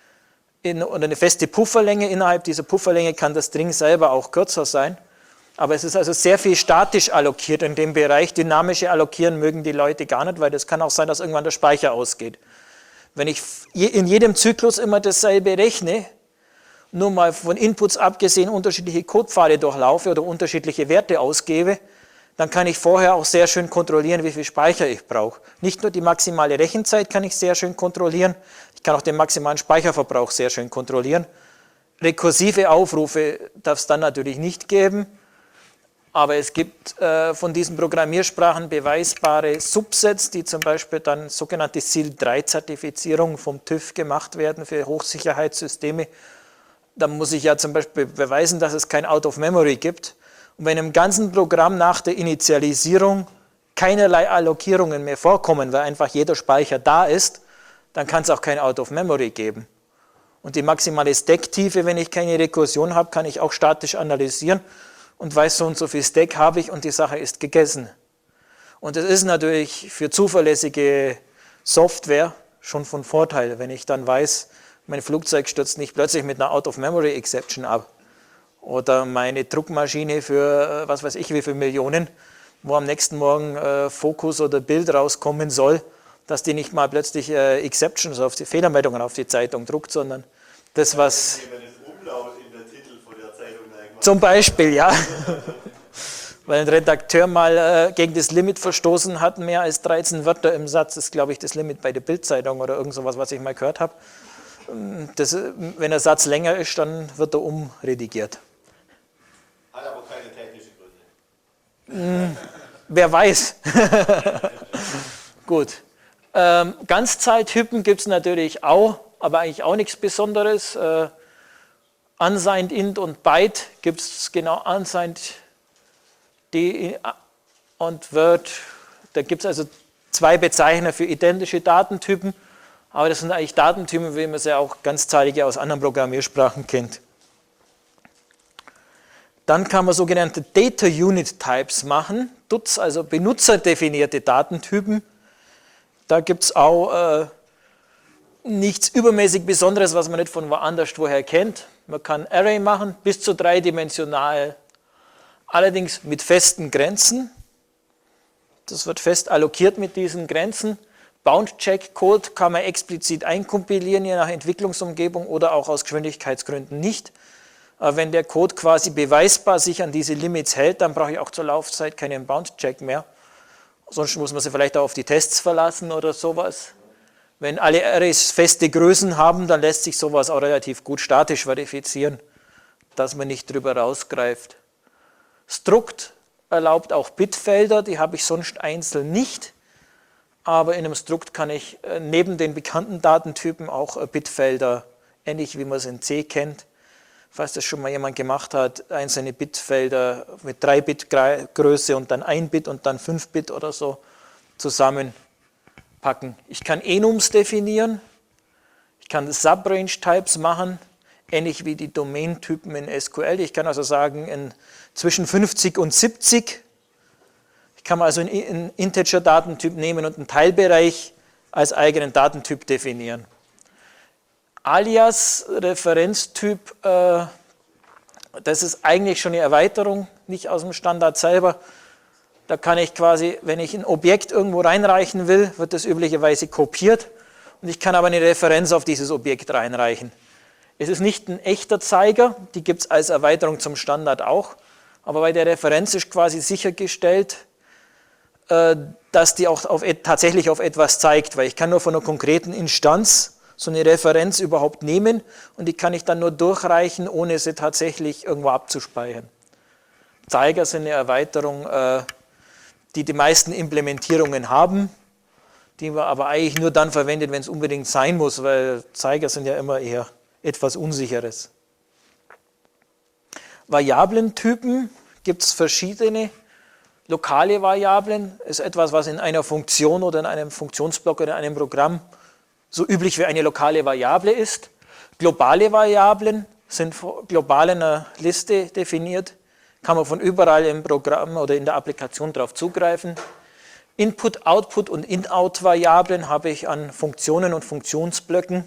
und eine feste Pufferlänge. Innerhalb dieser Pufferlänge kann der String selber auch kürzer sein, aber es ist also sehr viel statisch allokiert in dem Bereich. Dynamische allokieren mögen die Leute gar nicht, weil das kann auch sein, dass irgendwann der Speicher ausgeht. Wenn ich in jedem Zyklus immer dasselbe rechne, nur mal von Inputs abgesehen unterschiedliche Codepfade durchlaufe oder unterschiedliche Werte ausgebe, dann kann ich vorher auch sehr schön kontrollieren, wie viel Speicher ich brauche. Nicht nur die maximale Rechenzeit kann ich sehr schön kontrollieren, ich kann auch den maximalen Speicherverbrauch sehr schön kontrollieren. Rekursive Aufrufe darf es dann natürlich nicht geben, aber es gibt von diesen Programmiersprachen beweisbare Subsets, die zum Beispiel dann sogenannte SIL-3-Zertifizierung vom TÜV gemacht werden für Hochsicherheitssysteme. Da muss ich ja zum Beispiel beweisen, dass es kein Out-of-Memory gibt. Und wenn im ganzen Programm nach der Initialisierung keinerlei Allokierungen mehr vorkommen, weil einfach jeder Speicher da ist, dann kann es auch kein Out-of-Memory geben. Und die maximale Stacktiefe, wenn ich keine Rekursion habe, kann ich auch statisch analysieren und weiß, so und so viel Stack habe ich und die Sache ist gegessen. Und das ist natürlich für zuverlässige Software schon von Vorteil, wenn ich dann weiß, mein Flugzeug stürzt nicht plötzlich mit einer Out-of-Memory-Exception ab. Oder meine Druckmaschine für was weiß ich wie viele Millionen, wo am nächsten Morgen Fokus oder Bild rauskommen soll, dass die nicht mal plötzlich Exceptions, auf die Fehlermeldungen auf die Zeitung druckt, sondern das, was... Umlaut in der Titel von der Zeitung zum Beispiel, ja. Weil ein Redakteur mal gegen das Limit verstoßen hat, mehr als 13 Wörter im Satz, ist glaube ich das Limit bei der Bild-Zeitung oder irgend sowas, was ich mal gehört habe. Wenn der Satz länger ist, dann wird er umredigiert. Hat aber keine technischen Gründe. Wer weiß. Gut. Ganzzahltypen gibt es natürlich auch, aber eigentlich auch nichts Besonderes. Unsigned int und byte gibt es genau unsigned d und word. Da gibt es also zwei Bezeichner für identische Datentypen, aber das sind eigentlich Datentypen, wie man sie auch ganzzahlige aus anderen Programmiersprachen kennt. Dann kann man sogenannte Data Unit Types machen, DUTs, also benutzerdefinierte Datentypen. Da gibt es auch nichts übermäßig Besonderes, was man nicht von woanders woher kennt. Man kann Array machen, bis zu dreidimensional, allerdings mit festen Grenzen. Das wird fest allokiert mit diesen Grenzen. Bound-Check-Code kann man explizit einkompilieren, je nach Entwicklungsumgebung oder auch aus Geschwindigkeitsgründen nicht. Aber wenn der Code quasi beweisbar sich an diese Limits hält, dann brauche ich auch zur Laufzeit keinen Bound-Check mehr. Sonst muss man sich vielleicht auch auf die Tests verlassen oder sowas. Wenn alle Arrays feste Größen haben, dann lässt sich sowas auch relativ gut statisch verifizieren, dass man nicht drüber rausgreift. Struct erlaubt auch Bitfelder, die habe ich sonst einzeln nicht. Aber in einem Struct kann ich neben den bekannten Datentypen auch Bitfelder, ähnlich wie man es in C kennt, falls das schon mal jemand gemacht hat, einzelne Bitfelder mit 3 Bit Größe und dann 1 Bit und dann 5 Bit oder so zusammenpacken. Ich kann Enums definieren, ich kann Subrange-Types machen, ähnlich wie die Domain-Typen in SQL. Ich kann also sagen, zwischen 50 und 70. Ich kann also einen Integer-Datentyp nehmen und einen Teilbereich als eigenen Datentyp definieren. Alias, Referenztyp, das ist eigentlich schon eine Erweiterung, nicht aus dem Standard selber. Da kann ich quasi, wenn ich ein Objekt irgendwo reinreichen will, wird das üblicherweise kopiert und ich kann aber eine Referenz auf dieses Objekt reinreichen. Es ist nicht ein echter Zeiger, die gibt es als Erweiterung zum Standard auch, aber bei der Referenz ist quasi sichergestellt, dass die auch tatsächlich auf etwas zeigt, weil ich kann nur von einer konkreten Instanz so eine Referenz überhaupt nehmen und die kann ich dann nur durchreichen, ohne sie tatsächlich irgendwo abzuspeichern. Zeiger sind eine Erweiterung, die die meisten Implementierungen haben. die man aber eigentlich nur dann verwendet, wenn es unbedingt sein muss, weil Zeiger sind ja immer eher etwas Unsicheres. Variablentypen gibt es verschiedene. Lokale Variablen ist etwas, was in einer Funktion oder in einem Funktionsblock oder in einem Programm so üblich wie eine lokale Variable ist. Globale Variablen sind global in einer Liste definiert, kann man von überall im Programm oder in der Applikation darauf zugreifen. Input, Output und In-Out-Variablen habe ich an Funktionen und Funktionsblöcken.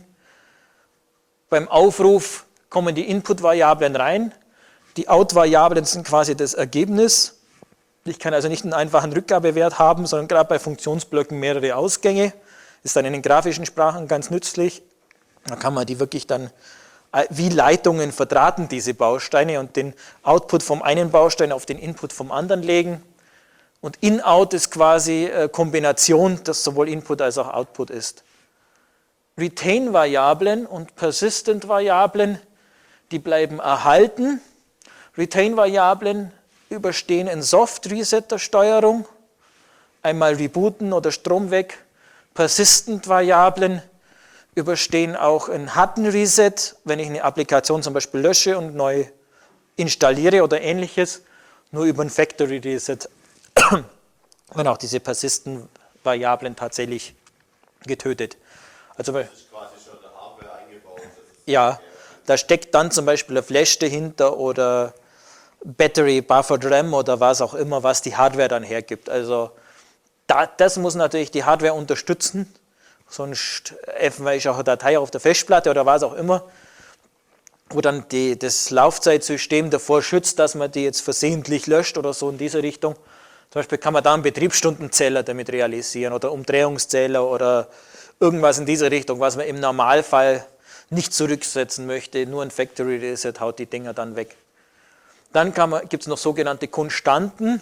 Beim Aufruf kommen die Input-Variablen rein, die Out-Variablen sind quasi das Ergebnis. Ich kann also nicht einen einfachen Rückgabewert haben, sondern gerade bei Funktionsblöcken mehrere Ausgänge. Ist dann in den grafischen Sprachen ganz nützlich. Da kann man die wirklich dann wie Leitungen verdrahten, diese Bausteine, und den Output vom einen Baustein auf den Input vom anderen legen. Und In-Out ist quasi Kombination, das sowohl Input als auch Output ist. Retain-Variablen und Persistent-Variablen, die bleiben erhalten. Retain-Variablen überstehen in Soft-Reset der Steuerung, einmal rebooten oder Strom weg. Persistent-Variablen überstehen auch ein Hard-Reset, wenn ich eine Applikation zum Beispiel lösche und neu installiere oder ähnliches, nur über ein Factory Reset werden auch diese Persistent-Variablen tatsächlich getötet. Also, Das ist quasi schon der Hardware eingebaut. ja, da steckt dann zum Beispiel eine Flash dahinter oder Battery, Buffered RAM oder was auch immer, was die Hardware dann hergibt. Also das muss natürlich die Hardware unterstützen, sonst öffne ich auch eine Datei auf der Festplatte oder was auch immer, wo dann das Laufzeitsystem davor schützt, dass man die jetzt versehentlich löscht oder so in diese Richtung. Zum Beispiel kann man da einen Betriebsstundenzähler damit realisieren oder Umdrehungszähler oder irgendwas in diese Richtung, was man im Normalfall nicht zurücksetzen möchte. Nur ein Factory Reset haut die Dinger dann weg. Dann gibt es noch sogenannte Konstanten.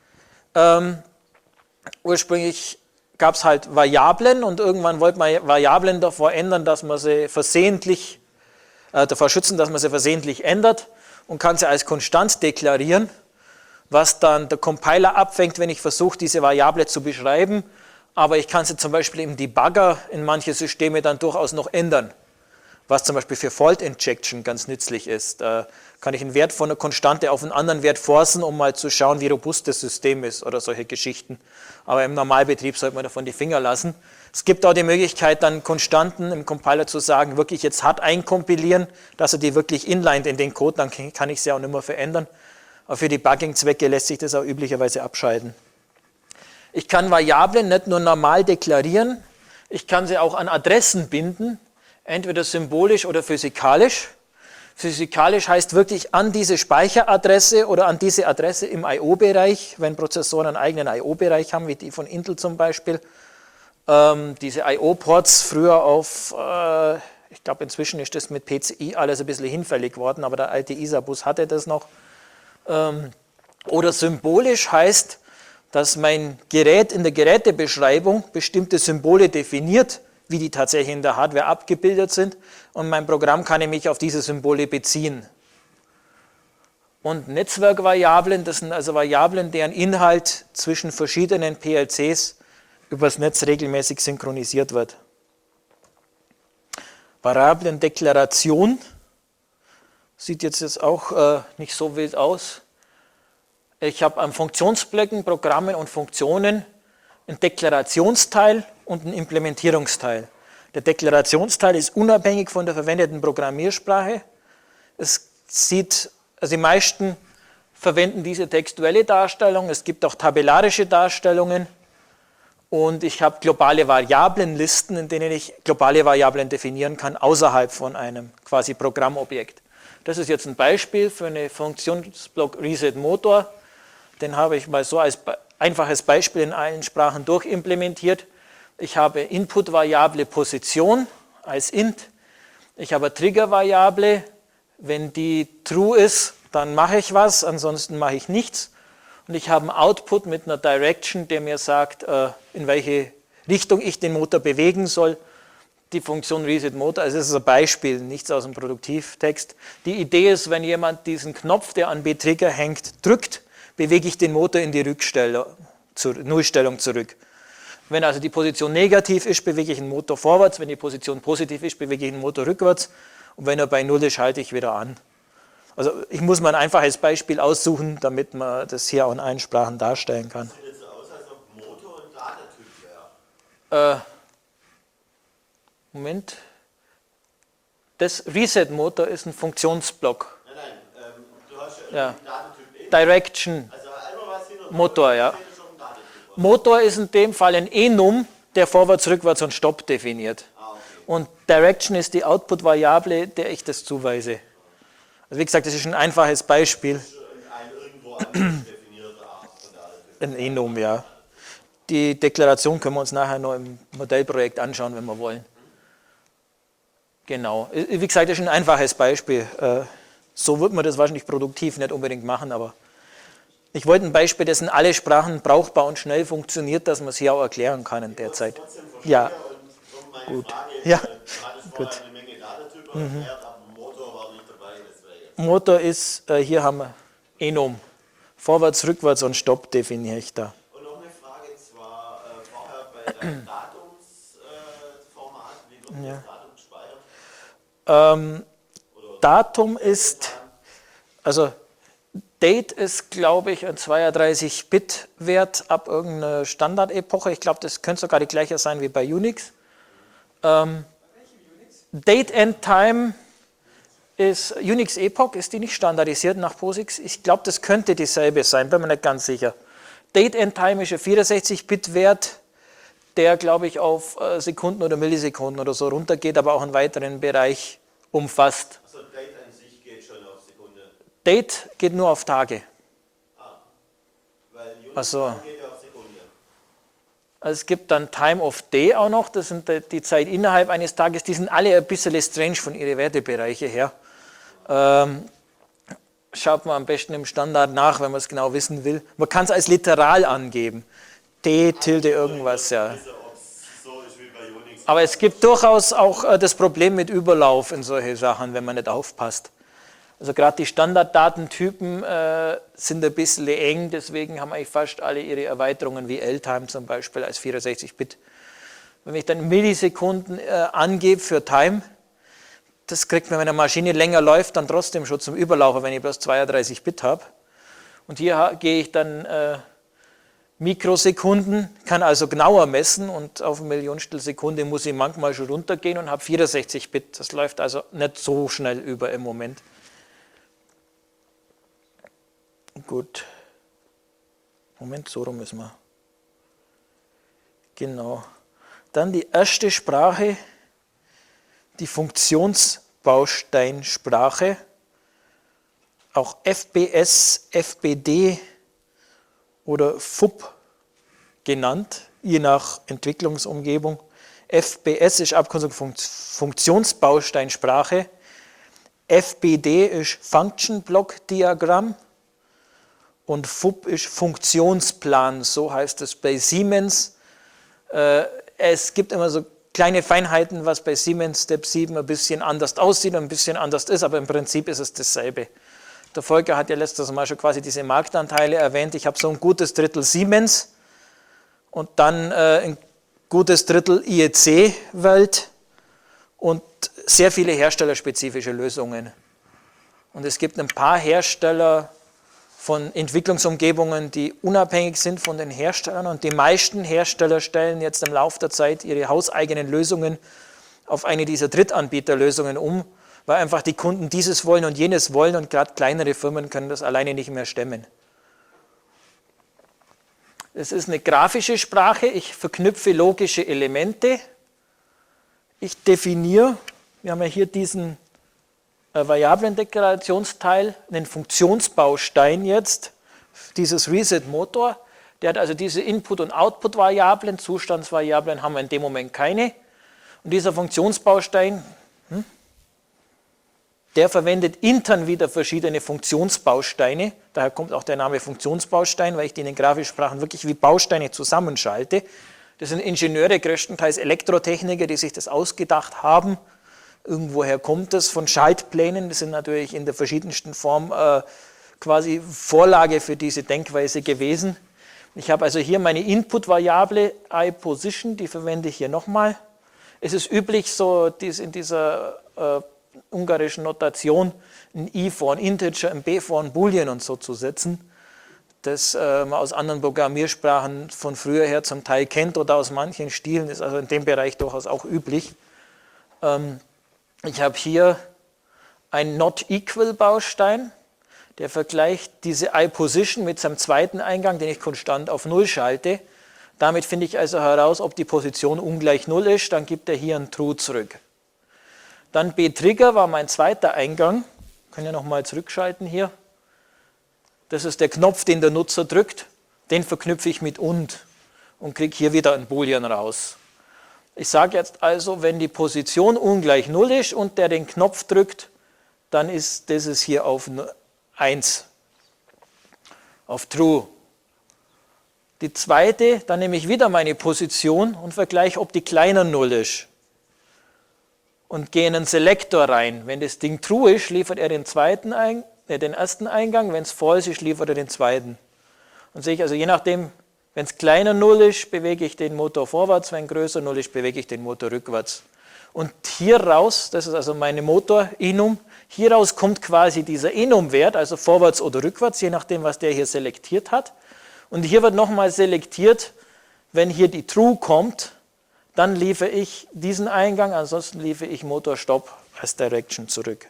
Ursprünglich gab es halt Variablen und irgendwann wollte man Variablen davor ändern, dass man sie versehentlich, davor schützen, dass man sie versehentlich ändert und kann sie als konstant deklarieren, was dann der Compiler abfängt, wenn ich versuche, diese Variable zu beschreiben. Aber ich kann sie zum Beispiel im Debugger in manche Systeme dann durchaus noch ändern, was zum Beispiel für Fault Injection ganz nützlich ist. Kann ich einen Wert von einer Konstante auf einen anderen Wert forcen, um mal zu schauen, wie robust das System ist oder solche Geschichten. Aber im Normalbetrieb sollte man davon die Finger lassen. Es gibt auch die Möglichkeit, dann Konstanten im Compiler zu sagen, wirklich jetzt hart einkompilieren, dass er die wirklich inlined in den Code, dann kann ich sie auch nicht mehr verändern. Aber für Debugging-Zwecke lässt sich das auch üblicherweise abscheiden. Ich kann Variablen nicht nur normal deklarieren, ich kann sie auch an Adressen binden, entweder symbolisch oder physikalisch. Physikalisch heißt wirklich an diese Speicheradresse oder an diese Adresse im I/O-Bereich, wenn Prozessoren einen eigenen I/O-Bereich haben, wie die von Intel zum Beispiel. Diese I/O-Ports früher auf, ich glaube inzwischen ist das mit PCI alles ein bisschen hinfällig worden, aber der alte ISA-Bus hatte das noch. Oder symbolisch heißt, dass mein Gerät in der Gerätebeschreibung bestimmte Symbole definiert, wie die tatsächlich in der Hardware abgebildet sind, und mein Programm kann mich auf diese Symbole beziehen. Und Netzwerkvariablen, das sind also Variablen, deren Inhalt zwischen verschiedenen PLCs übers Netz regelmäßig synchronisiert wird. Variablendeklaration sieht jetzt auch nicht so wild aus. Ich habe an Funktionsblöcken, Programmen und Funktionen einen Deklarationsteil und einen Implementierungsteil. Der Deklarationsteil ist unabhängig von der verwendeten Programmiersprache. Die meisten verwenden diese textuelle Darstellung, es gibt auch tabellarische Darstellungen und ich habe globale Variablenlisten, in denen ich globale Variablen definieren kann, außerhalb von einem quasi Programmobjekt. Das ist jetzt ein Beispiel für eine Funktionsblock Reset Motor. Den habe ich mal so als einfaches Beispiel in allen Sprachen durchimplementiert. Ich habe Input-Variable Position als int. Ich habe Trigger-Variable. Wenn die true ist, dann mache ich was, ansonsten mache ich nichts. Und ich habe einen Output mit einer Direction, der mir sagt, in welche Richtung ich den Motor bewegen soll. Die Funktion Reset Motor, also das ist ein Beispiel, nichts aus dem Produktivtext. Die Idee ist, wenn jemand diesen Knopf, der an B-Trigger hängt, drückt, bewege ich den Motor in die Nullstellung zurück. Wenn also die Position negativ ist, bewege ich den Motor vorwärts. Wenn die Position positiv ist, bewege ich den Motor rückwärts. Und wenn er bei 0 ist, halte ich wieder an. Also ich muss mal ein einfaches Beispiel aussuchen, damit man das hier auch in allen Sprachen darstellen kann. Sieht jetzt so aus, als ob Motor und Ladetyp wäre. Moment. Das Reset-Motor ist ein Funktionsblock. Nein, du hast ja Ja. einen Ladetyp in. Direction Also einmal was hin und Motor, ja. sieht schon ein Ladetyp aus. Motor ist in dem Fall ein Enum, der vorwärts, rückwärts und Stopp definiert. Okay. Und Direction ist die Output-Variable, der ich das zuweise. Also wie gesagt, das ist ein einfaches Beispiel. Ein irgendwo anders definierter Art von Ladetyp. Ein Enum, ja. Die Deklaration können wir uns nachher noch im Modellprojekt anschauen, wenn wir wollen. Genau. Wie gesagt, das ist ein einfaches Beispiel. So wird man das wahrscheinlich produktiv nicht unbedingt machen, aber ich wollte ein Beispiel, das in alle Sprachen brauchbar und schnell funktioniert, dass man es hier auch erklären kann in der Zeit. Trotzdem verstehe Ja, und meine gut. Frage, Ja, du hattest gut. vorher eine Menge Ladetypen erklärt, aber Motor war nicht dabei, das wäre jetzt. Motor ist, hier haben wir Enum. Vorwärts, rückwärts und Stopp definiere ich da. Und noch eine Frage, zwar vorher bei deinem Datumsformat, wie wird das Datum gespeichert? Datum ist, also Date ist, glaube ich, ein 32-Bit-Wert ab irgendeiner Standardepoche. Ich glaube, das könnte sogar die gleiche sein wie bei Unix. Date and Time ist, Unix Epoch, ist die nicht standardisiert nach POSIX? Ich glaube, das könnte dieselbe sein, bin mir nicht ganz sicher. Date and Time ist ein 64-Bit-Wert, der, glaube ich, auf Sekunden oder Millisekunden oder so runtergeht, aber auch einen weiteren Bereich umfasst. Also Date an sich geht schon auf Sekunde, Date geht nur auf Tage. weil Unix Ach so. geht ja auf Sekunde. Also es gibt dann Time of Day auch noch, das sind die Zeit innerhalb eines Tages, die sind alle ein bisschen strange von ihren Wertebereiche her. Schaut man am besten im Standard nach, wenn man es genau wissen will. Man kann es als Literal angeben. T, Tilde, irgendwas, ja. Also ob es so ist wie bei Unix. Aber es gibt durchaus auch das Problem mit Überlauf in solche Sachen, wenn man nicht aufpasst. Also gerade die Standarddatentypen sind ein bisschen eng, deswegen haben eigentlich fast alle ihre Erweiterungen wie L-Time zum Beispiel als 64-Bit. Wenn ich dann Millisekunden angebe für Time, das kriegt man, wenn eine Maschine länger läuft, dann trotzdem schon zum Überlaufen, wenn ich bloß 32 Bit habe. Und hier gehe ich dann Mikrosekunden, kann also genauer messen und auf eine Millionstel Sekunde muss ich manchmal schon runtergehen und habe 64 Bit. Das läuft also nicht so schnell über im Moment. Gut. Moment, so rum müssen wir. Genau. Dann die erste Sprache, die Funktionsbausteinsprache, auch FBS, FBD oder FUB genannt, je nach Entwicklungsumgebung. FBS ist Abkürzung Funktionsbausteinsprache, FBD ist Function Block Diagramm und FUB ist Funktionsplan, so heißt es bei Siemens. Es gibt immer so kleine Feinheiten, was bei Siemens Step 7 ein bisschen anders aussieht und ein bisschen anders ist, aber im Prinzip ist es dasselbe. Der Volker hat ja letztes Mal schon quasi diese Marktanteile erwähnt. Ich habe so ein gutes Drittel Siemens und dann ein gutes Drittel IEC-Welt und sehr viele herstellerspezifische Lösungen. Und es gibt ein paar Hersteller von Entwicklungsumgebungen, die unabhängig sind von den Herstellern. Und die meisten Hersteller stellen jetzt im Laufe der Zeit ihre hauseigenen Lösungen auf eine dieser Drittanbieterlösungen um, weil einfach die Kunden dieses wollen und jenes wollen und gerade kleinere Firmen können das alleine nicht mehr stemmen. Es ist eine grafische Sprache, ich verknüpfe logische Elemente, ich definiere, wir haben ja hier diesen Variablendeklarationsteil, einen Funktionsbaustein jetzt, dieses Reset-Motor, der hat also diese Input- und Output-Variablen, Zustandsvariablen haben wir in dem Moment keine. Und dieser Funktionsbaustein, der verwendet intern wieder verschiedene Funktionsbausteine, daher kommt auch der Name Funktionsbaustein, weil ich die in den grafischen Sprachen wirklich wie Bausteine zusammenschalte. Das sind Ingenieure, größtenteils Elektrotechniker, die sich das ausgedacht haben. Irgendwoher kommt das von Schaltplänen, das sind natürlich in der verschiedensten Form quasi Vorlage für diese Denkweise gewesen. Ich habe also hier meine Input-Variable iPosition, die verwende ich hier nochmal. Es ist üblich, so in dieser ungarischen Notation ein I vor ein Integer, ein B vor ein Boolean und so zu setzen. Das man aus anderen Programmiersprachen von früher her zum Teil kennt oder aus manchen Stilen, ist also in dem Bereich durchaus auch üblich. Ich habe hier einen Not-Equal-Baustein, der vergleicht diese iPosition mit seinem zweiten Eingang, den ich konstant auf 0 schalte. Damit finde ich also heraus, ob die Position ungleich 0 ist, dann gibt er hier ein True zurück. Dann B-Trigger war mein zweiter Eingang. Ich kann ja nochmal zurückschalten hier. Das ist der Knopf, den der Nutzer drückt. Den verknüpfe ich mit und kriege hier wieder ein Boolean raus. Ich sage jetzt also, wenn die Position ungleich 0 ist und der den Knopf drückt, dann ist das hier auf 1, auf True. Die zweite, dann nehme ich wieder meine Position und vergleiche, ob die kleiner 0 ist. Und gehe in einen Selektor rein. Wenn das Ding True ist, liefert er den ersten Eingang, wenn es False ist, liefert er den zweiten. Und sehe ich also je nachdem, wenn es kleiner 0 ist, bewege ich den Motor vorwärts, wenn größer 0 ist, bewege ich den Motor rückwärts. Und hier raus, das ist also meine Motor-Enum, hier raus kommt quasi dieser Enum-Wert, also vorwärts oder rückwärts, je nachdem, was der hier selektiert hat. Und hier wird nochmal selektiert, wenn hier die True kommt, dann liefere ich diesen Eingang, ansonsten liefere ich Motor Stop als Direction zurück.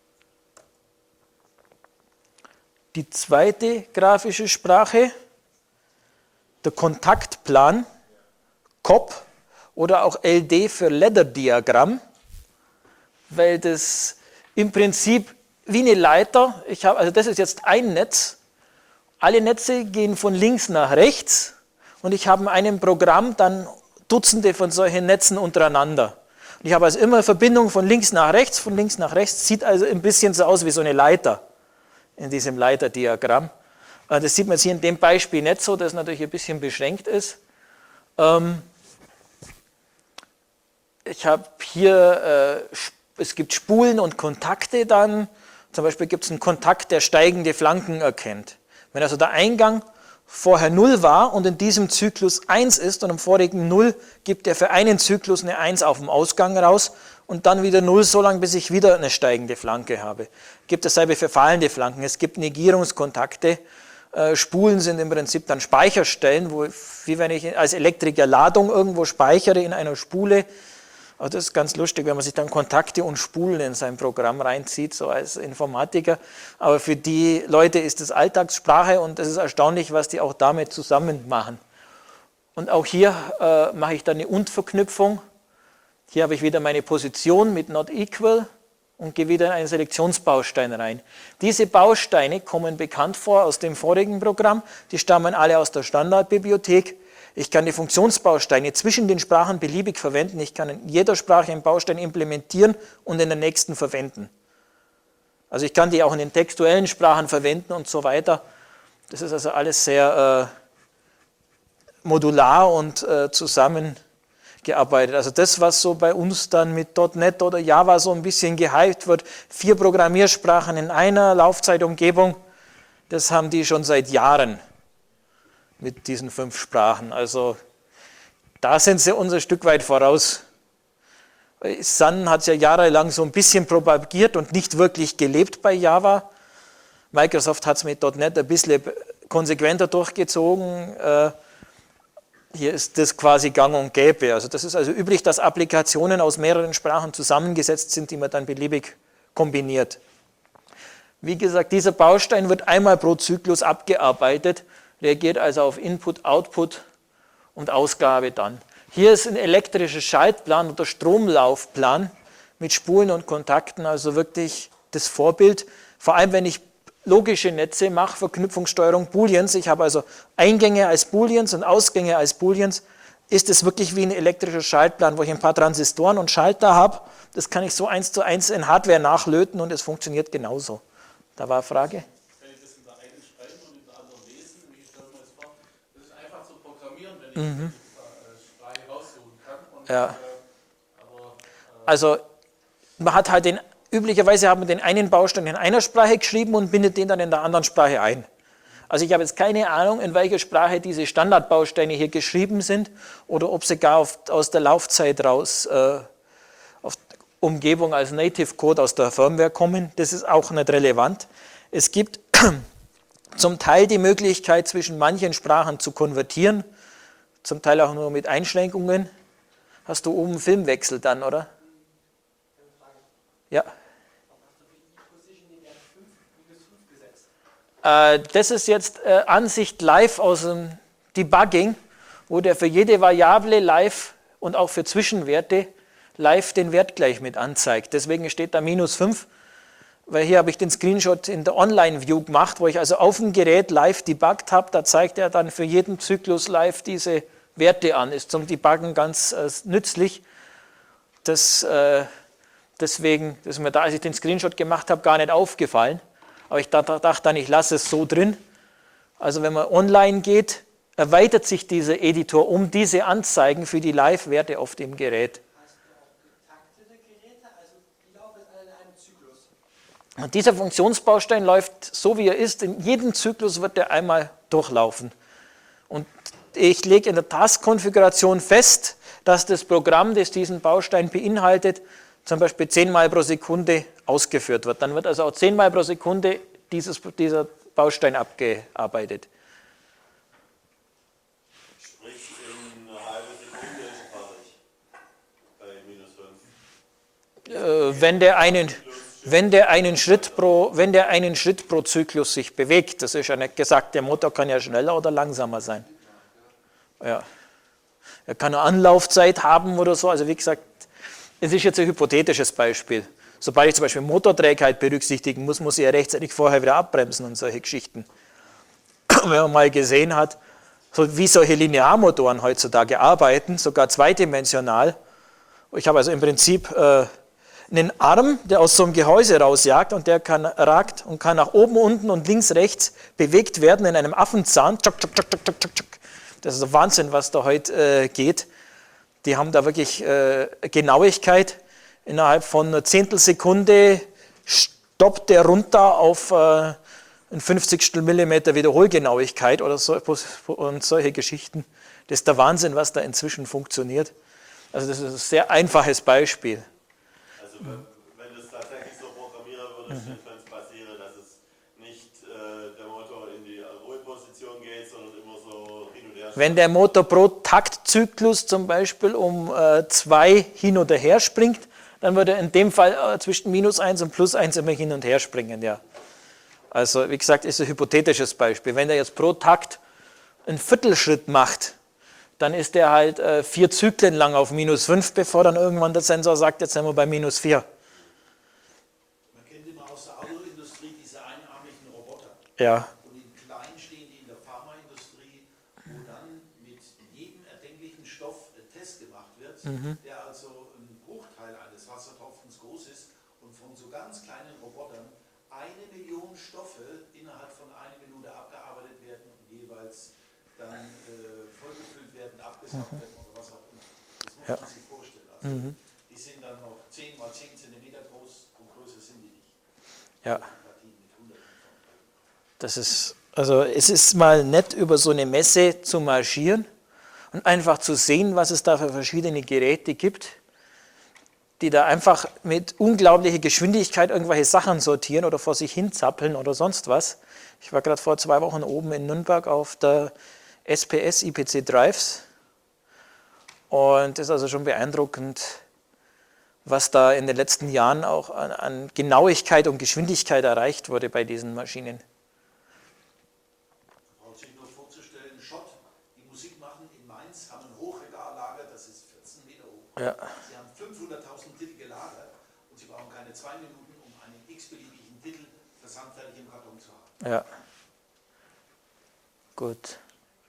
Die zweite grafische Sprache, der Kontaktplan, COP oder auch LD für Ladder-Diagramm, weil das im Prinzip wie eine Leiter, also das ist jetzt ein Netz, alle Netze gehen von links nach rechts und ich habe in einem Programm dann Dutzende von solchen Netzen untereinander. Und ich habe also immer Verbindung von links nach rechts, sieht also ein bisschen so aus wie so eine Leiter in diesem Leiterdiagramm. Das sieht man jetzt hier in dem Beispiel nicht so, das natürlich ein bisschen beschränkt ist. Ich habe hier, es gibt Spulen und Kontakte dann, zum Beispiel gibt es einen Kontakt, der steigende Flanken erkennt. Wenn also der Eingang vorher 0 war und in diesem Zyklus 1 ist und im vorigen 0, gibt er für einen Zyklus eine 1 auf dem Ausgang raus und dann wieder 0, so lange bis ich wieder eine steigende Flanke habe. Gibt dasselbe für fallende Flanken. Es gibt Negierungskontakte. Spulen sind im Prinzip dann Speicherstellen, wie wenn ich als Elektriker Ladung irgendwo speichere in einer Spule. Also das ist ganz lustig, wenn man sich dann Kontakte und Spulen in sein Programm reinzieht, so als Informatiker. Aber für die Leute ist das Alltagssprache und es ist erstaunlich, was die auch damit zusammen machen. Und auch hier mache ich dann eine Und-Verknüpfung. Hier habe ich wieder meine Position mit Not Equal und gehe wieder in einen Selektionsbaustein rein. Diese Bausteine kommen bekannt vor aus dem vorigen Programm. Die stammen alle aus der Standardbibliothek. Ich kann die Funktionsbausteine zwischen den Sprachen beliebig verwenden. Ich kann in jeder Sprache einen Baustein implementieren und in der nächsten verwenden. Also ich kann die auch in den textuellen Sprachen verwenden und so weiter. Das ist also alles sehr modular und zusammengearbeitet. Also das, was so bei uns dann mit .NET oder Java so ein bisschen gehypt wird, 4 Programmiersprachen in einer Laufzeitumgebung, das haben die schon seit Jahren mit diesen 5 Sprachen. Also da sind sie uns ein Stück weit voraus. Sun hat es ja jahrelang so ein bisschen propagiert und nicht wirklich gelebt bei Java. Microsoft hat es mit .NET ein bisschen konsequenter durchgezogen. Hier ist das quasi gang und gäbe. Also das ist also üblich, dass Applikationen aus mehreren Sprachen zusammengesetzt sind, die man dann beliebig kombiniert. Wie gesagt, dieser Baustein wird einmal pro Zyklus abgearbeitet, reagiert also auf Input, Output und Ausgabe dann. Hier ist ein elektrischer Schaltplan oder Stromlaufplan mit Spulen und Kontakten, also wirklich das Vorbild. Vor allem, wenn ich logische Netze mache, Verknüpfungssteuerung Booleans, ich habe also Eingänge als Booleans und Ausgänge als Booleans, ist es wirklich wie ein elektrischer Schaltplan, wo ich ein paar Transistoren und Schalter habe. Das kann ich so 1:1 in Hardware nachlöten und es funktioniert genauso. Da war eine Frage? Wenn ich das in der einen schreiben und in der anderen lesen, wie stelle ich mir das vor? Das ist einfach zu programmieren, wenn ich die Sprache raussuchen kann. Und, Ja. Also man hat halt üblicherweise hat man den einen Baustein in einer Sprache geschrieben und bindet den dann in der anderen Sprache ein. Also ich habe jetzt keine Ahnung, in welcher Sprache diese Standardbausteine hier geschrieben sind oder ob sie gar aus der Laufzeit raus auf Umgebung als Native Code aus der Firmware kommen. Das ist auch nicht relevant. Es gibt zum Teil die Möglichkeit, zwischen manchen Sprachen zu konvertieren, zum Teil auch nur mit Einschränkungen. Hast du oben Filmwechsel dann, oder? Ja. Das ist jetzt Ansicht live aus dem Debugging, wo der für jede Variable live und auch für Zwischenwerte live den Wert gleich mit anzeigt. Deswegen steht da -5, weil hier habe ich den Screenshot in der Online-View gemacht, wo ich also auf dem Gerät live debuggt habe. Da zeigt er dann für jeden Zyklus live diese Werte an. Ist zum Debuggen ganz nützlich. Deswegen, das ist mir da, als ich den Screenshot gemacht habe, gar nicht aufgefallen. Aber ich dachte dann, ich lasse es so drin. Also wenn man online geht, erweitert sich dieser Editor um diese Anzeigen für die Live-Werte auf dem Gerät. Und dieser Funktionsbaustein läuft so, wie er ist. In jedem Zyklus wird er einmal durchlaufen. Und ich lege in der Task-Konfiguration fest, dass das Programm, das diesen Baustein beinhaltet, zum Beispiel 10 Mal pro Sekunde ausgeführt wird. Dann wird also auch 10 Mal pro Sekunde dieser Baustein abgearbeitet. Sprich, in einer halben Sekunde ist fertig. Bei -5. Wenn der einen Schritt pro Zyklus sich bewegt, das ist ja nicht gesagt, der Motor kann ja schneller oder langsamer sein. Ja. Er kann eine Anlaufzeit haben oder so, also wie gesagt, es ist jetzt ein hypothetisches Beispiel. Sobald ich zum Beispiel Motorträgheit berücksichtigen muss, muss ich ja rechtzeitig vorher wieder abbremsen und solche Geschichten. Wenn man mal gesehen hat, so wie solche Linearmotoren heutzutage arbeiten, sogar zweidimensional. Ich habe also im Prinzip einen Arm, der aus so einem Gehäuse rausjagt und der ragt und kann nach oben, unten und links, rechts bewegt werden in einem Affenzahn. Tschak, tschak, tschak, tschak, tschak, tschak. Das ist Wahnsinn, was da heute geht. Die haben da wirklich Genauigkeit. Innerhalb von einer Zehntelsekunde stoppt der runter auf ein 50. Millimeter Wiederholgenauigkeit oder so und solche Geschichten. Das ist der Wahnsinn, was da inzwischen funktioniert. Also das ist ein sehr einfaches Beispiel. Also wenn das tatsächlich so programmieren würde, könnte es passieren, dass es nicht der Motor in die Ruheposition geht, sondern immer so hin und her. Wenn der Motor pro Taktzyklus zum Beispiel um 2 hin oder her springt, dann würde er in dem Fall zwischen -1 und +1 immer hin und her springen. Ja. Also wie gesagt, ist ein hypothetisches Beispiel. Wenn er jetzt pro Takt einen Viertelschritt macht, dann ist der halt 4 Zyklen lang auf -5, bevor dann irgendwann der Sensor sagt, jetzt sind wir bei -4. Man kennt immer aus der Autoindustrie diese einarmigen Roboter. Ja. Und in klein stehen die in der Pharmaindustrie, wo dann mit jedem erdenklichen Stoff ein Test gemacht wird, der also ein Bruchteil eines Wassertropfens groß ist und von so ganz kleinen Robotern 1 Million Stoffe innerhalb von 1 Minute abgearbeitet werden und jeweils dann vollgefüllt werden, abgesaugt werden oder was auch immer. Das muss man sich vorstellen. Also die sind dann noch 10 mal 10 Zentimeter groß und größer sind die nicht. Ja. Partien mit Hunderten von. Das ist, also es ist mal nett, über so eine Messe zu marschieren und einfach zu sehen, was es da für verschiedene Geräte gibt, die da einfach mit unglaublicher Geschwindigkeit irgendwelche Sachen sortieren oder vor sich hin zappeln oder sonst was. Ich war gerade vor 2 Wochen oben in Nürnberg auf der SPS IPC Drives und das ist also schon beeindruckend, was da in den letzten Jahren auch an Genauigkeit und Geschwindigkeit erreicht wurde bei diesen Maschinen. Braucht sich nur vorzustellen, Schott, die Musik machen in Mainz, haben ein Hochregallager, das ist 14 Meter hoch. Ja. Sie haben 500.000 Titel gelagert und sie brauchen keine 2 Minuten, um einen x-beliebigen Titel versandfertig im Karton zu haben. Ja. Gut.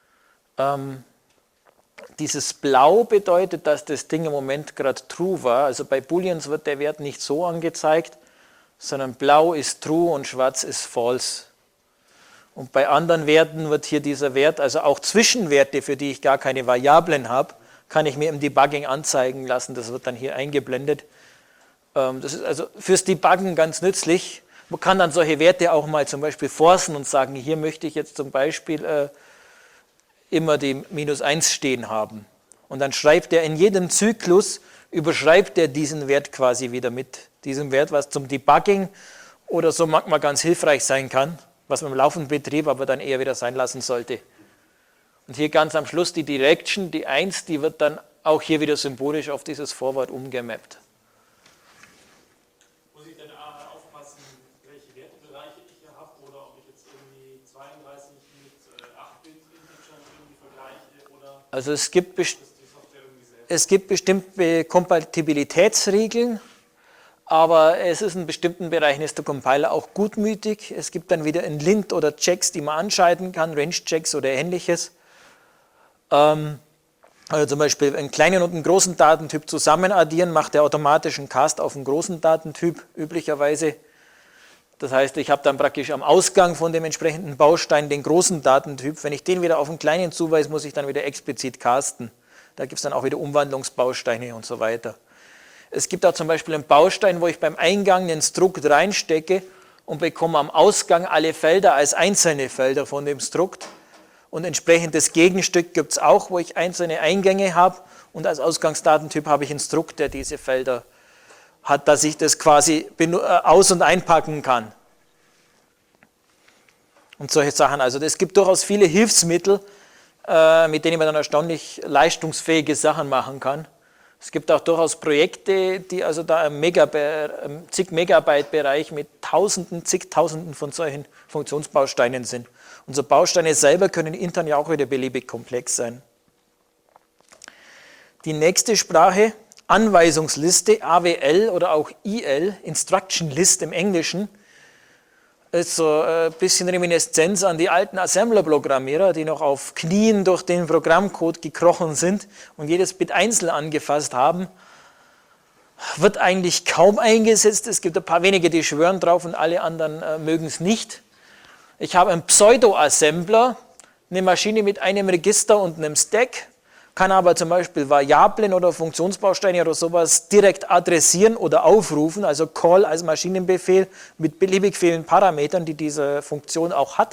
Dieses Blau bedeutet, dass das Ding im Moment gerade true war. Also bei Booleans wird der Wert nicht so angezeigt, sondern blau ist true und schwarz ist false. Und bei anderen Werten wird hier dieser Wert, also auch Zwischenwerte, für die ich gar keine Variablen habe, kann ich mir im Debugging anzeigen lassen. Das wird dann hier eingeblendet. Das ist also fürs Debuggen ganz nützlich. Man kann dann solche Werte auch mal zum Beispiel forcen und sagen, hier möchte ich jetzt zum Beispiel immer die -1 stehen haben. Und dann schreibt er in jedem Zyklus, überschreibt er diesen Wert quasi wieder mit diesem Wert, was zum Debugging oder so manchmal ganz hilfreich sein kann, was man im laufenden Betrieb aber dann eher wieder sein lassen sollte. Und hier ganz am Schluss die Direction, die 1, die wird dann auch hier wieder symbolisch auf dieses Forward umgemappt. Muss ich denn aufpassen, welche Wertebereiche ich hier habe oder ob ich jetzt irgendwie 32 mit 8-Bit-Integern irgendwie vergleiche oder Also es ist gibt die Software irgendwie selbst? Es gibt bestimmte Kompatibilitätsregeln, aber es ist in bestimmten Bereichen ist der Compiler auch gutmütig. Es gibt dann wieder in Lint oder Checks, die man anschalten kann, Range-Checks oder ähnliches. Also zum Beispiel einen kleinen und einen großen Datentyp zusammen addieren, macht er automatisch einen Cast auf einen großen Datentyp üblicherweise. Das heißt, ich habe dann praktisch am Ausgang von dem entsprechenden Baustein den großen Datentyp. Wenn ich den wieder auf einen kleinen zuweise, muss ich dann wieder explizit casten. Da gibt es dann auch wieder Umwandlungsbausteine und so weiter. Es gibt auch zum Beispiel einen Baustein, wo ich beim Eingang einen Strukt reinstecke und bekomme am Ausgang alle Felder als einzelne Felder von dem Strukt. Und entsprechendes Gegenstück gibt es auch, wo ich einzelne Eingänge habe und als Ausgangsdatentyp habe ich einen Strukt, der diese Felder hat, dass ich das quasi aus- und einpacken kann. Und solche Sachen. Also es gibt durchaus viele Hilfsmittel, mit denen man dann erstaunlich leistungsfähige Sachen machen kann. Es gibt auch durchaus Projekte, die also da im zig Megabyte Bereich mit Tausenden, zigtausenden von solchen Funktionsbausteinen sind. Unsere Bausteine selber können intern ja auch wieder beliebig komplex sein. Die nächste Sprache, Anweisungsliste, AWL oder auch IL, Instruction List im Englischen, ist so ein bisschen Reminiszenz an die alten Assembler-Programmierer, die noch auf Knien durch den Programmcode gekrochen sind und jedes Bit einzeln angefasst haben. Wird eigentlich kaum eingesetzt. Es gibt ein paar wenige, die schwören drauf und alle anderen mögen es nicht. Ich habe einen Pseudo-Assembler, eine Maschine mit einem Register und einem Stack, kann aber zum Beispiel Variablen oder Funktionsbausteine oder sowas direkt adressieren oder aufrufen, also Call als Maschinenbefehl mit beliebig vielen Parametern, die diese Funktion auch hat.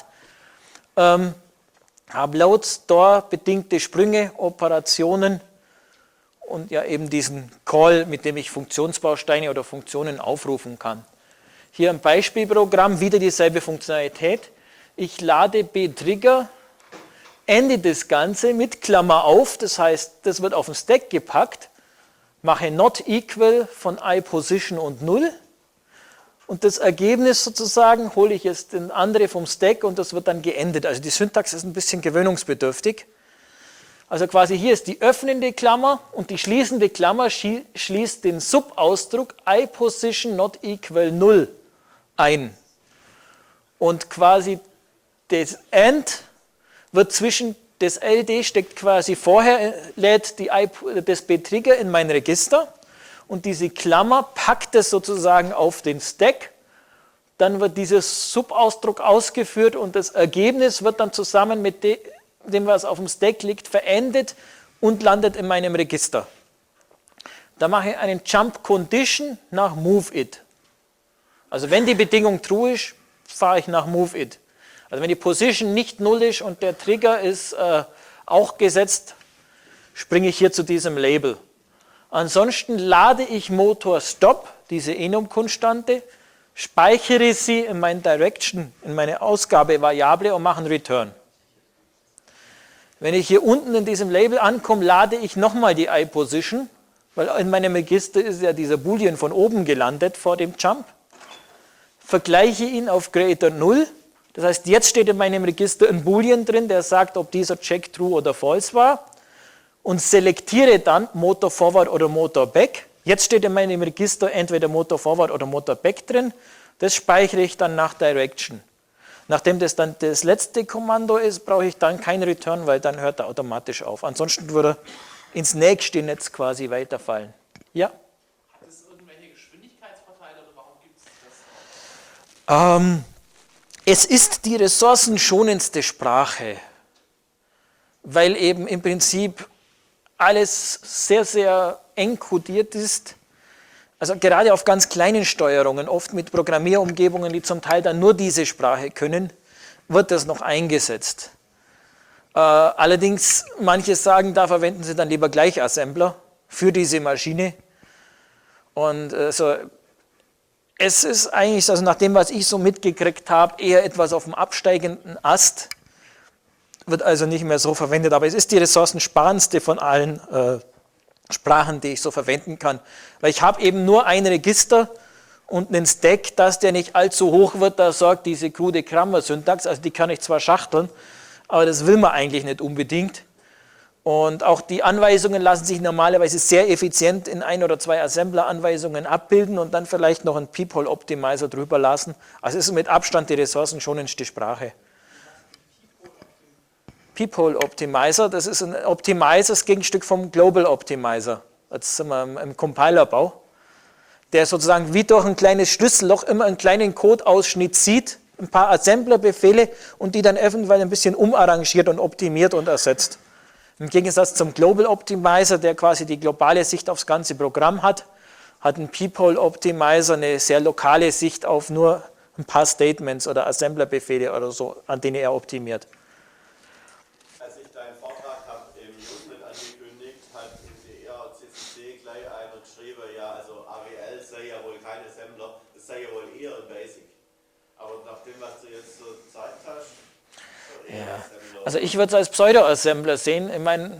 Habe Load, Store, bedingte Sprünge, Operationen und ja eben diesen Call, mit dem ich Funktionsbausteine oder Funktionen aufrufen kann. Hier ein Beispielprogramm, wieder dieselbe Funktionalität. Ich lade B-Trigger, ende das Ganze mit Klammer auf, das heißt, das wird auf den Stack gepackt, mache not equal von iPosition und 0 und das Ergebnis sozusagen hole ich jetzt in andere vom Stack und das wird dann geendet. Also die Syntax ist ein bisschen gewöhnungsbedürftig. Also quasi hier ist die öffnende Klammer und die schließende Klammer schließt den Subausdruck iPosition not equal 0 ein. Und quasi das End wird zwischen, das LD steckt quasi vorher, lädt das B-Trigger in mein Register und diese Klammer packt es sozusagen auf den Stack. Dann wird dieser Subausdruck ausgeführt und das Ergebnis wird dann zusammen mit dem, was auf dem Stack liegt, verendet und landet in meinem Register. Da mache ich einen Jump Condition nach Move It. Also wenn die Bedingung true ist, fahre ich nach Move It. Also wenn die Position nicht 0 ist und der Trigger ist auch gesetzt, springe ich hier zu diesem Label. Ansonsten lade ich Motor Stop, diese Enum-Konstante, speichere sie in meine Direction, in meine Ausgabevariable und mache einen Return. Wenn ich hier unten in diesem Label ankomme, lade ich nochmal die iPosition, weil in meinem Register ist ja dieser Boolean von oben gelandet vor dem Jump. Vergleiche ihn auf Greater 0. Das heißt, jetzt steht in meinem Register ein Boolean drin, der sagt, ob dieser Check True oder False war und selektiere dann Motor Forward oder Motor Back. Jetzt steht in meinem Register entweder Motor Forward oder Motor Back drin. Das speichere ich dann nach Direction. Nachdem das dann das letzte Kommando ist, brauche ich dann kein Return, weil dann hört er automatisch auf. Ansonsten würde er ins nächste Netz quasi weiterfallen. Ja? Hat es irgendwelche Geschwindigkeitsvorteile oder warum gibt es das? Es ist die ressourcenschonendste Sprache, weil eben im Prinzip alles sehr, sehr eng kodiert ist. Also gerade auf ganz kleinen Steuerungen, oft mit Programmierumgebungen, die zum Teil dann nur diese Sprache können, wird das noch eingesetzt. Allerdings, manche sagen, da verwenden sie dann lieber Gleichassembler für diese Maschine. Und es ist eigentlich, also nach dem, was ich so mitgekriegt habe, eher etwas auf dem absteigenden Ast, wird also nicht mehr so verwendet, aber es ist die ressourcensparendste von allen Sprachen, die ich so verwenden kann. Weil ich habe eben nur ein Register und einen Stack, dass der nicht allzu hoch wird, da sorgt diese krude Kramer-Syntax, also die kann ich zwar schachteln, aber das will man eigentlich nicht unbedingt. Und auch die Anweisungen lassen sich normalerweise sehr effizient in 1 oder 2 Assembler-Anweisungen abbilden und dann vielleicht noch einen Peephole-Optimizer drüber lassen. Also es ist mit Abstand die ressourcenschonendste Sprache. Peephole Optimizer, das ist ein Optimizer, das Gegenstück vom Global Optimizer. Jetzt sind wir im Compilerbau, der sozusagen wie durch ein kleines Schlüsselloch immer einen kleinen Codeausschnitt sieht, ein paar Assemblerbefehle und die dann eventuell ein bisschen umarrangiert und optimiert und ersetzt. Im Gegensatz zum Global Optimizer, der quasi die globale Sicht aufs ganze Programm hat ein Peephole Optimizer eine sehr lokale Sicht auf nur ein paar Statements oder Assemblerbefehle oder so, an denen er optimiert. Als ich deinen Vortrag habe im Newsnet angekündigt, hat in der CCC gleich einer geschrieben, ja, also AWL sei ja wohl kein Assembler, das sei ja wohl eher ein Basic. Aber nach dem, was du jetzt so gezeigt hast, ja. Also ich würde es als Pseudo-Assembler sehen. Ich meine,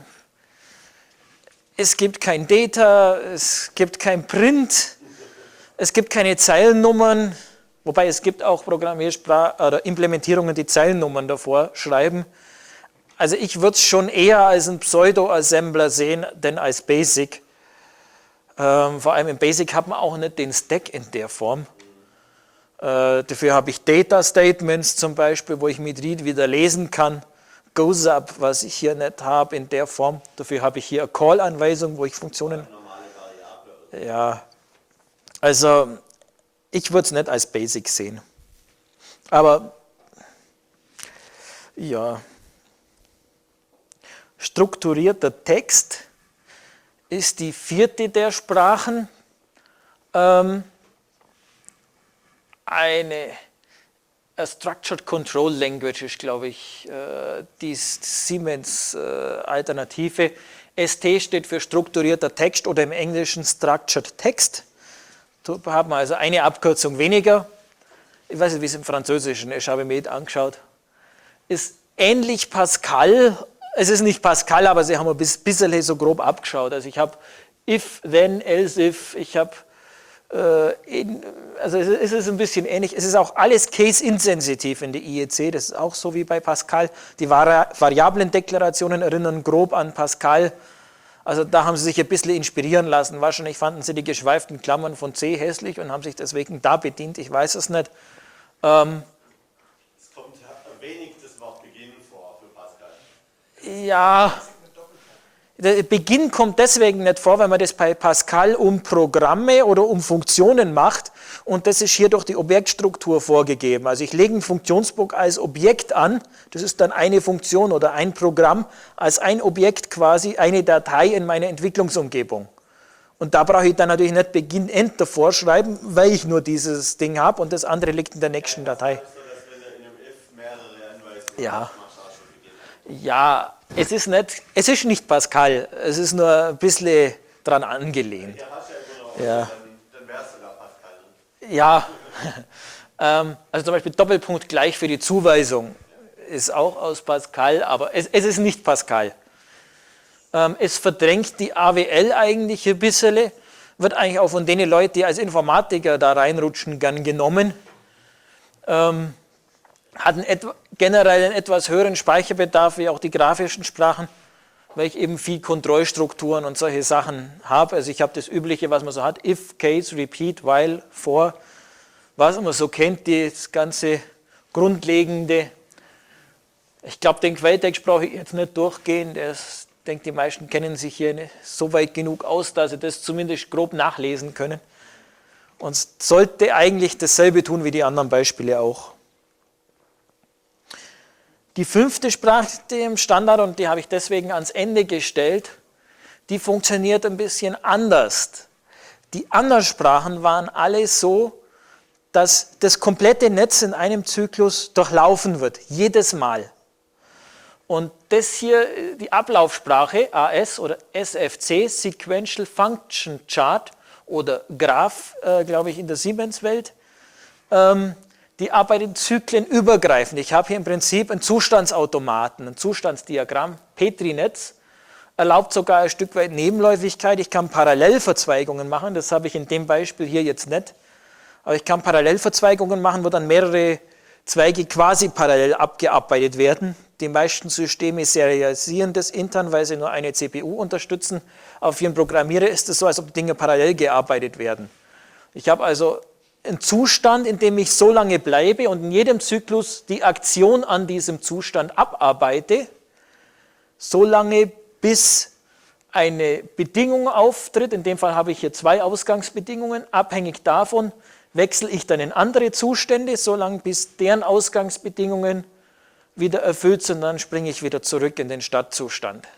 es gibt kein Data, es gibt kein Print, es gibt keine Zeilennummern, wobei es gibt auch Programmiersprachen oder Implementierungen, die Zeilennummern davor schreiben. Also ich würde es schon eher als ein Pseudo-Assembler sehen, denn als Basic. Vor allem im Basic hat man auch nicht den Stack in der Form. Dafür habe ich Data-Statements zum Beispiel, wo ich mit Read wieder lesen kann. Goes up, was ich hier nicht habe in der Form. Dafür habe ich hier eine Call-Anweisung, wo ich Funktionen... Ja, also ich würde es nicht als Basic sehen. Aber ja, strukturierter Text ist die 4. der Sprachen. Eine Structured Control Language ist, glaube ich, die Siemens-Alternative. ST steht für strukturierter Text oder im Englischen Structured Text. Da haben wir also eine Abkürzung weniger. Ich weiß nicht, wie es im Französischen ist, habe ich mir angeschaut. Ist ähnlich Pascal. Es ist nicht Pascal, aber sie haben ein bisschen so grob abgeschaut. Also ich habe if, then, else if, ich habe also es ist ein bisschen ähnlich. Es ist auch alles case-insensitiv in der IEC. Das ist auch so wie bei Pascal. Die Variablendeklarationen erinnern grob an Pascal. Also da haben sie sich ein bisschen inspirieren lassen. Wahrscheinlich fanden sie die geschweiften Klammern von C hässlich und haben sich deswegen da bedient. Ich weiß es nicht. Es kommt wenig das Wort Beginn vor für Pascal. Ja. Der Beginn kommt deswegen nicht vor, weil man das bei Pascal um Programme oder um Funktionen macht und das ist hier durch die Objektstruktur vorgegeben. Also ich lege einen Funktionsblock als Objekt an, das ist dann eine Funktion oder ein Programm, als ein Objekt quasi eine Datei in meiner Entwicklungsumgebung. Und da brauche ich dann natürlich nicht Beginn-End davor schreiben, weil ich nur dieses Ding habe und das andere liegt in der nächsten Datei. So, dass wenn du in einem if mehrere Anweisungen Ja. machst, auch schon Beginn. Ja, es ist nicht Pascal, es ist nur ein bisschen dran angelehnt. Ja, hast ja immer noch, Ja. dann wärst du da Pascal. Ja, also zum Beispiel Doppelpunkt gleich für die Zuweisung ist auch aus Pascal, aber es ist nicht Pascal. Es verdrängt die AWL eigentlich ein bisschen, wird eigentlich auch von den Leuten, die als Informatiker da reinrutschen, gern genommen. Hat generell einen etwas höheren Speicherbedarf wie auch die grafischen Sprachen, weil ich eben viel Kontrollstrukturen und solche Sachen habe. Also ich habe das Übliche, was man so hat, if, case, repeat, while, for, was man so kennt, das ganze Grundlegende. Ich glaube, den Quelltext brauche ich jetzt nicht durchgehen, ich denke, die meisten kennen sich hier nicht so weit genug aus, dass sie das zumindest grob nachlesen können. Und sollte eigentlich dasselbe tun wie die anderen Beispiele auch. Die 5. Sprache im Standard, und die habe ich deswegen ans Ende gestellt, die funktioniert ein bisschen anders. Die anderen Sprachen waren alle so, dass das komplette Netz in einem Zyklus durchlaufen wird, jedes Mal. Und das hier, die Ablaufsprache, AS oder SFC, Sequential Function Chart oder Graph, glaube ich, in der Siemens-Welt, die arbeiten zyklenübergreifend. Ich habe hier im Prinzip einen Zustandsautomaten, ein Zustandsdiagramm, Petri-Netz, erlaubt sogar ein Stück weit Nebenläufigkeit. Ich kann Parallelverzweigungen machen, das habe ich in dem Beispiel hier jetzt nicht. Aber ich kann Parallelverzweigungen machen, wo dann mehrere Zweige quasi parallel abgearbeitet werden. Die meisten Systeme serialisieren das intern, weil sie nur eine CPU unterstützen. Aber für einen Programmierer ist es so, als ob Dinge parallel gearbeitet werden. Ich habe also einen Zustand, in dem ich so lange bleibe und in jedem Zyklus die Aktion an diesem Zustand abarbeite, so lange bis eine Bedingung auftritt. In dem Fall habe ich hier 2 Ausgangsbedingungen. Abhängig davon wechsle ich dann in andere Zustände, so lange bis deren Ausgangsbedingungen wieder erfüllt sind, dann springe ich wieder zurück in den Startzustand.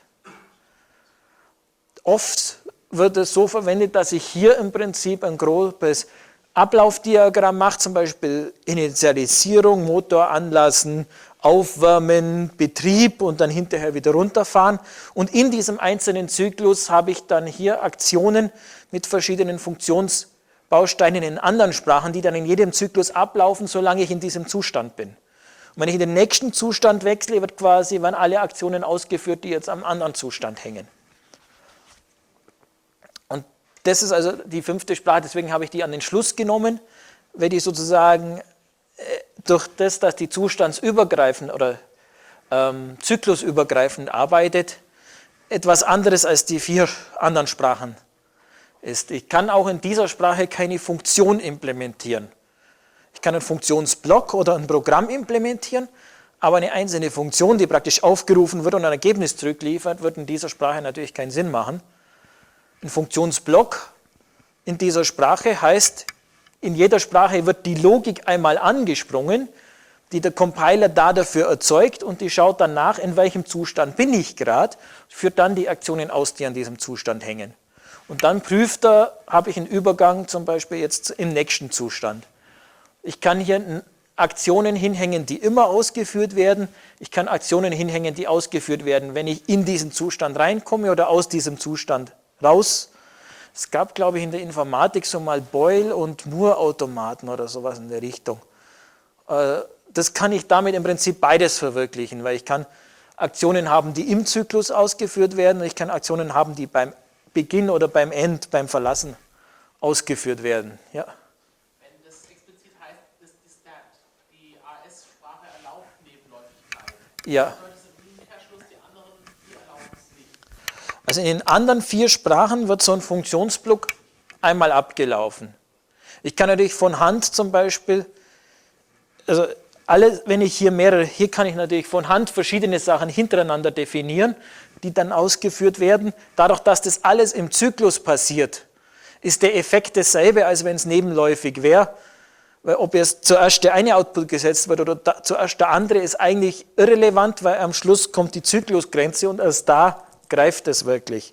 Oft wird es so verwendet, dass ich hier im Prinzip ein grobes Ablaufdiagramm mache, zum Beispiel Initialisierung, Motor anlassen, Aufwärmen, Betrieb und dann hinterher wieder runterfahren. Und in diesem einzelnen Zyklus habe ich dann hier Aktionen mit verschiedenen Funktionsbausteinen in anderen Sprachen, die dann in jedem Zyklus ablaufen, solange ich in diesem Zustand bin. Und wenn ich in den nächsten Zustand wechsle, werden alle Aktionen ausgeführt, die jetzt am anderen Zustand hängen. Und das ist also die 5. Sprache, deswegen habe ich die an den Schluss genommen, weil die sozusagen durch das, dass die zustandsübergreifend oder zyklusübergreifend arbeitet, etwas anderes als die 4 anderen Sprachen ist. Ich kann auch in dieser Sprache keine Funktion implementieren. Ich kann einen Funktionsblock oder ein Programm implementieren, aber eine einzelne Funktion, die praktisch aufgerufen wird und ein Ergebnis zurückliefert, wird in dieser Sprache natürlich keinen Sinn machen. Ein Funktionsblock in dieser Sprache heißt, in jeder Sprache wird die Logik einmal angesprungen, die der Compiler dafür erzeugt und die schaut dann nach, in welchem Zustand bin ich gerade, führt dann die Aktionen aus, die an diesem Zustand hängen. Und dann prüft er, habe ich einen Übergang zum Beispiel jetzt im nächsten Zustand. Ich kann hier Aktionen hinhängen, die immer ausgeführt werden. Ich kann Aktionen hinhängen, die ausgeführt werden, wenn ich in diesen Zustand reinkomme oder aus diesem Zustand raus. Es gab, glaube ich, in der Informatik so mal Boyle- und Moore-Automaten oder sowas in der Richtung. Das kann ich damit im Prinzip beides verwirklichen, weil ich kann Aktionen haben, die im Zyklus ausgeführt werden und ich kann Aktionen haben, die beim Beginn oder beim End, beim Verlassen ausgeführt werden. Ja. Wenn das explizit heißt, dass die AS-Sprache erlaubt Nebenläufigkeit, Ja. bedeutet das im Umkehrschluss, die anderen, die erlauben es nicht. Also in den anderen 4 Sprachen wird so ein Funktionsblock einmal abgelaufen. Ich kann natürlich von Hand zum Beispiel, also wenn ich hier kann ich natürlich von Hand verschiedene Sachen hintereinander definieren, die dann ausgeführt werden. Dadurch, dass das alles im Zyklus passiert, ist der Effekt dasselbe, als wenn es nebenläufig wäre. Weil ob jetzt zuerst der eine Output gesetzt wird oder zuerst der andere, ist eigentlich irrelevant, weil am Schluss kommt die Zyklusgrenze und erst da greift es wirklich.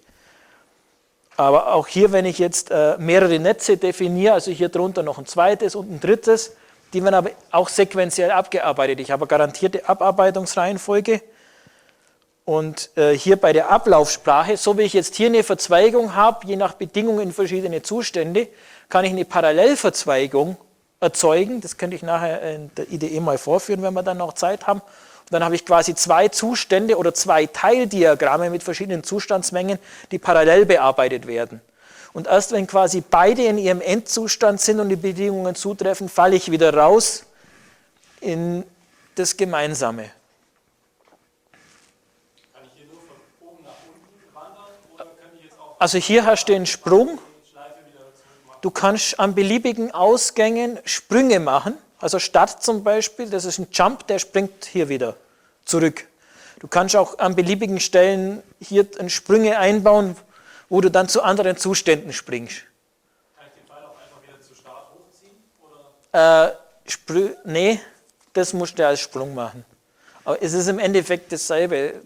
Aber auch hier, wenn ich jetzt mehrere Netze definiere, also hier drunter noch ein zweites und ein drittes, die werden aber auch sequenziell abgearbeitet. Ich habe eine garantierte Abarbeitungsreihenfolge. Und hier bei der Ablaufsprache, so wie ich jetzt hier eine Verzweigung habe, je nach Bedingungen in verschiedene Zustände, kann ich eine Parallelverzweigung erzeugen. Das könnte ich nachher in der IDE mal vorführen, wenn wir dann noch Zeit haben. Und dann habe ich quasi 2 Zustände oder 2 Teildiagramme mit verschiedenen Zustandsmengen, die parallel bearbeitet werden. Und erst wenn quasi beide in ihrem Endzustand sind und die Bedingungen zutreffen, falle ich wieder raus in das Gemeinsame. Kann ich hier nur von oben nach unten wandern oder kann ich jetzt auch Also hier hast du den Sprung. die Schleife wieder zurück machen? Du kannst an beliebigen Ausgängen Sprünge machen. Also Start zum Beispiel, das ist ein Jump, der springt hier wieder zurück. Du kannst auch an beliebigen Stellen hier Sprünge einbauen, wo du dann zu anderen Zuständen springst. Kann ich den Pfeil auch einfach wieder zu Start hochziehen? Oder? Nee, das musst du als Sprung machen. Aber es ist im Endeffekt dasselbe.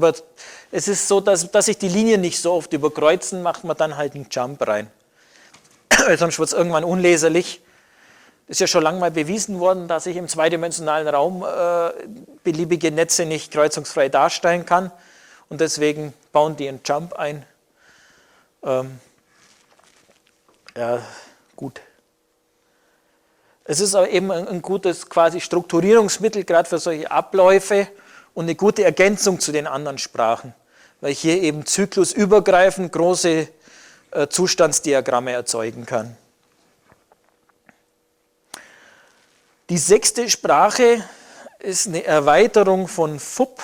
Es ist so, dass sich die Linien nicht so oft überkreuzen, macht man dann halt einen Jump rein. weil sonst wird es irgendwann unleserlich. Ist ja schon lange mal bewiesen worden, dass ich im zweidimensionalen Raum beliebige Netze nicht kreuzungsfrei darstellen kann. Und deswegen bauen die einen Jump ein. Ja, gut. Es ist aber eben ein gutes quasi Strukturierungsmittel, gerade für solche Abläufe und eine gute Ergänzung zu den anderen Sprachen, weil ich hier eben zyklusübergreifend große Zustandsdiagramme erzeugen kann. Die 6. Sprache ist eine Erweiterung von FUP.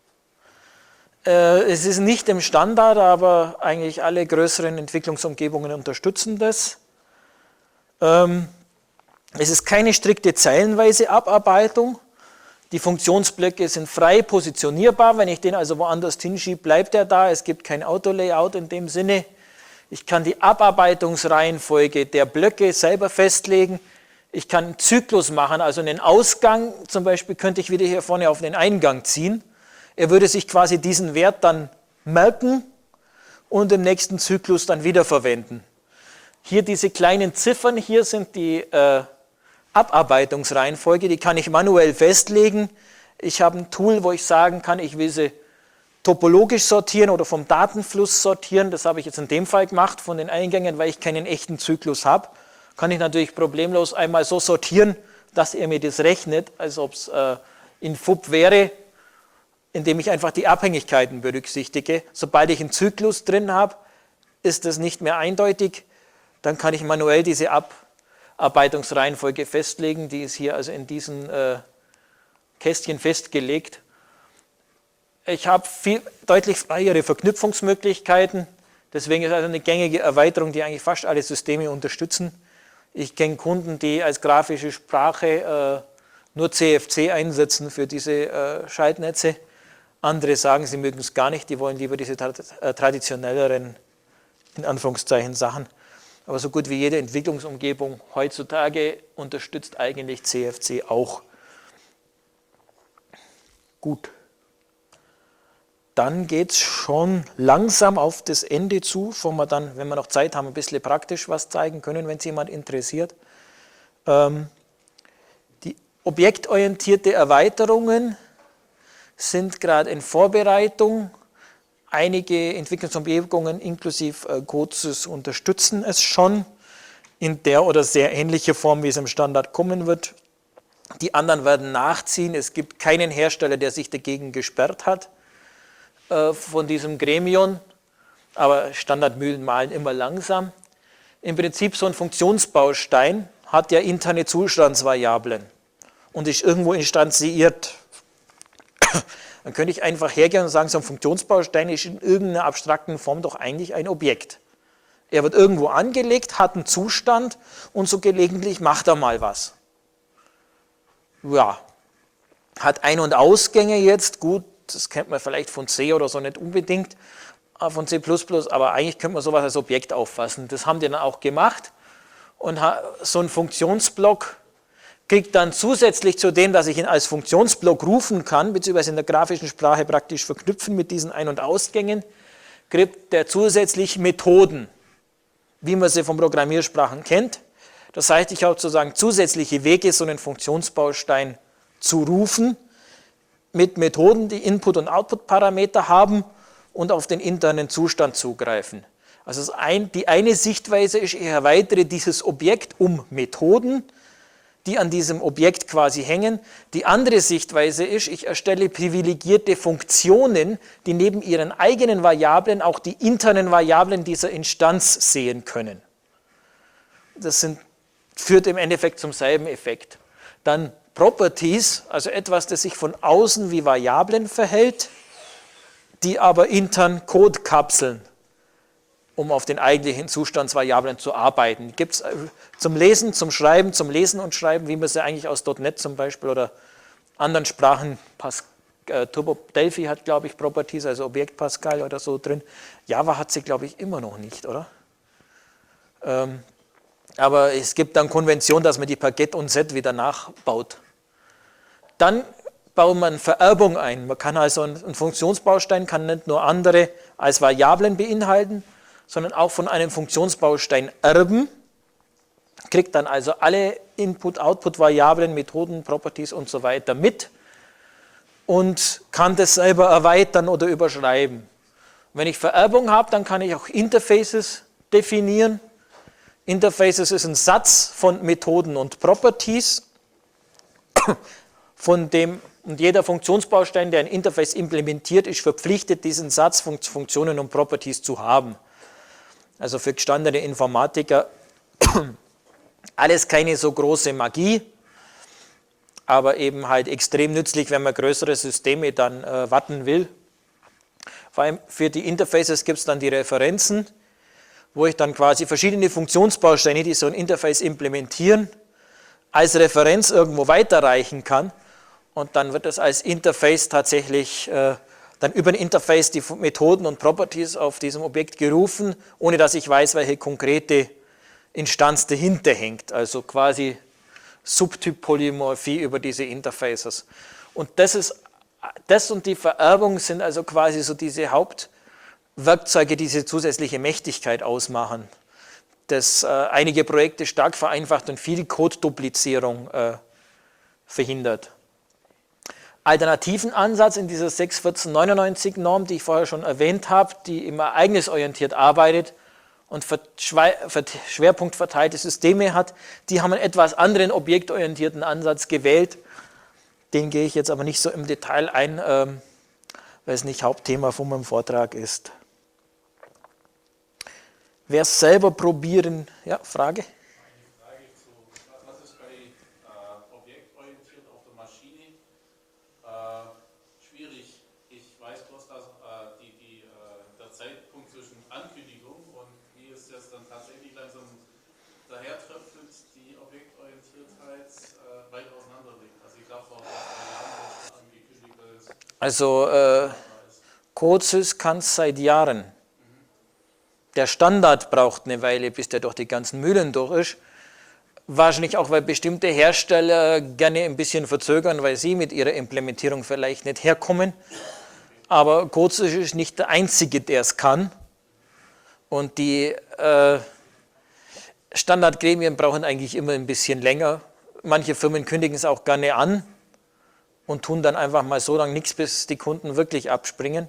Es ist nicht im Standard, aber eigentlich alle größeren Entwicklungsumgebungen unterstützen das. Es ist keine strikte zeilenweise Abarbeitung. Die Funktionsblöcke sind frei positionierbar. Wenn ich den also woanders hinschiebe, bleibt er da. Es gibt kein Autolayout in dem Sinne. Ich kann die Abarbeitungsreihenfolge der Blöcke selber festlegen. Ich kann einen Zyklus machen, also einen Ausgang, zum Beispiel könnte ich wieder hier vorne auf den Eingang ziehen. Er würde sich quasi diesen Wert dann merken und im nächsten Zyklus dann wiederverwenden. Hier diese kleinen Ziffern, hier sind die Abarbeitungsreihenfolge, die kann ich manuell festlegen. Ich habe ein Tool, wo ich sagen kann, ich will sie topologisch sortieren oder vom Datenfluss sortieren. Das habe ich jetzt in dem Fall gemacht, von den Eingängen, weil ich keinen echten Zyklus habe. Kann ich natürlich problemlos einmal so sortieren, dass er mir das rechnet, als ob es in FUP wäre, indem ich einfach die Abhängigkeiten berücksichtige. Sobald ich einen Zyklus drin habe, ist das nicht mehr eindeutig. Dann kann ich manuell diese Abarbeitungsreihenfolge festlegen. Die ist hier also in diesen Kästchen festgelegt. Ich habe deutlich freiere Verknüpfungsmöglichkeiten. Deswegen ist also eine gängige Erweiterung, die eigentlich fast alle Systeme unterstützen. Ich kenne Kunden, die als grafische Sprache nur CFC einsetzen für diese Schaltnetze. Andere sagen, sie mögen es gar nicht, die wollen lieber diese traditionelleren, in Anführungszeichen, Sachen. Aber so gut wie jede Entwicklungsumgebung heutzutage unterstützt eigentlich CFC auch. Gut. Dann geht es schon langsam auf das Ende zu, wo wir dann, wenn wir noch Zeit haben, ein bisschen praktisch was zeigen können, wenn es jemand interessiert. Die objektorientierte Erweiterungen sind gerade in Vorbereitung. Einige Entwicklungsumgebungen inklusive CodeSys unterstützen es schon in der oder sehr ähnlicher Form, wie es im Standard kommen wird. Die anderen werden nachziehen. Es gibt keinen Hersteller, der sich dagegen gesperrt hat von diesem Gremium, aber Standardmühlen malen immer langsam. Im Prinzip so ein Funktionsbaustein hat ja interne Zustandsvariablen und ist irgendwo instanziert. Dann könnte ich einfach hergehen und sagen, so ein Funktionsbaustein ist in irgendeiner abstrakten Form doch eigentlich ein Objekt. Er wird irgendwo angelegt, hat einen Zustand und so gelegentlich macht er mal was. Ja, hat Ein- und Ausgänge jetzt, gut, das kennt man vielleicht von C oder so nicht unbedingt, von C++, aber eigentlich könnte man sowas als Objekt auffassen. Das haben die dann auch gemacht und so ein Funktionsblock kriegt dann zusätzlich zu dem, dass ich ihn als Funktionsblock rufen kann, beziehungsweise in der grafischen Sprache praktisch verknüpfen mit diesen Ein- und Ausgängen, kriegt der zusätzlich Methoden, wie man sie von Programmiersprachen kennt. Das heißt, ich habe sozusagen zusätzliche Wege, so einen Funktionsbaustein zu rufen, mit Methoden, die Input- und Output-Parameter haben und auf den internen Zustand zugreifen. Also die eine Sichtweise ist, ich erweitere dieses Objekt um Methoden, die an diesem Objekt quasi hängen. Die andere Sichtweise ist, ich erstelle privilegierte Funktionen, die neben ihren eigenen Variablen auch die internen Variablen dieser Instanz sehen können. Das führt im Endeffekt zum selben Effekt. Dann Properties, also etwas, das sich von außen wie Variablen verhält, die aber intern Code kapseln, um auf den eigentlichen Zustandsvariablen zu arbeiten. Gibt es zum Lesen, zum Schreiben, zum Lesen und Schreiben, wie man sie eigentlich aus .NET zum Beispiel oder anderen Sprachen, Turbo Delphi hat, glaube ich, Properties, also Objekt Pascal oder so drin. Java hat sie, glaube ich, immer noch nicht, oder? Aber es gibt dann Konvention, dass man die per Get und Set wieder nachbaut. Dann baut man Vererbung ein. Man kann also ein Funktionsbaustein kann nicht nur andere als Variablen beinhalten, sondern auch von einem Funktionsbaustein erben. kriegt dann also alle Input-Output-Variablen, Methoden, Properties und so weiter mit und kann das selber erweitern oder überschreiben. Wenn ich Vererbung habe, dann kann ich auch Interfaces definieren. Interfaces ist ein Satz von Methoden und Properties, und jeder Funktionsbaustein, der ein Interface implementiert, ist verpflichtet, diesen Satz von Funktionen und Properties zu haben. Also für gestandene Informatiker alles keine so große Magie, aber eben halt extrem nützlich, wenn man größere Systeme dann warten will. Vor allem für die Interfaces gibt es dann die Referenzen, wo ich dann quasi verschiedene Funktionsbausteine, die so ein Interface implementieren, als Referenz irgendwo weiterreichen kann. Und dann wird es als Interface tatsächlich, dann über ein Interface die Methoden und Properties auf diesem Objekt gerufen, ohne dass ich weiß, welche konkrete Instanz dahinter hängt. Also quasi Subtyp-Polymorphie über diese Interfaces. Und das und die Vererbung sind also quasi so diese Hauptwerkzeuge, die diese zusätzliche Mächtigkeit ausmachen, das einige Projekte stark vereinfacht und viel Code-Duplizierung verhindert. Alternativen Ansatz in dieser 61499-Norm, die ich vorher schon erwähnt habe, die immer ereignisorientiert arbeitet und schwerpunktverteilte Systeme hat, die haben einen etwas anderen objektorientierten Ansatz gewählt. Den gehe ich jetzt aber nicht so im Detail ein, weil es nicht Hauptthema von meinem Vortrag ist. Wer es selber probieren, ja, Frage? Eine Frage zu, was ist bei objektorientiert auf der Maschine schwierig? Ich weiß bloß, dass der Zeitpunkt zwischen Ankündigung und wie es jetzt dann tatsächlich langsam dahertröpfelt, die Objektorientiertheit weit auseinander liegt. Also ich glaube, vor 2 Jahren wurde angekündigt, dass Also CodeSys kann es seit Jahren. Der Standard braucht eine Weile, bis der durch die ganzen Mühlen durch ist. Wahrscheinlich auch, weil bestimmte Hersteller gerne ein bisschen verzögern, weil sie mit ihrer Implementierung vielleicht nicht herkommen. Aber CodeSys ist nicht der einzige, der es kann. Und die Standardgremien brauchen eigentlich immer ein bisschen länger. Manche Firmen kündigen es auch gerne an und tun dann einfach mal so lange nichts, bis die Kunden wirklich abspringen.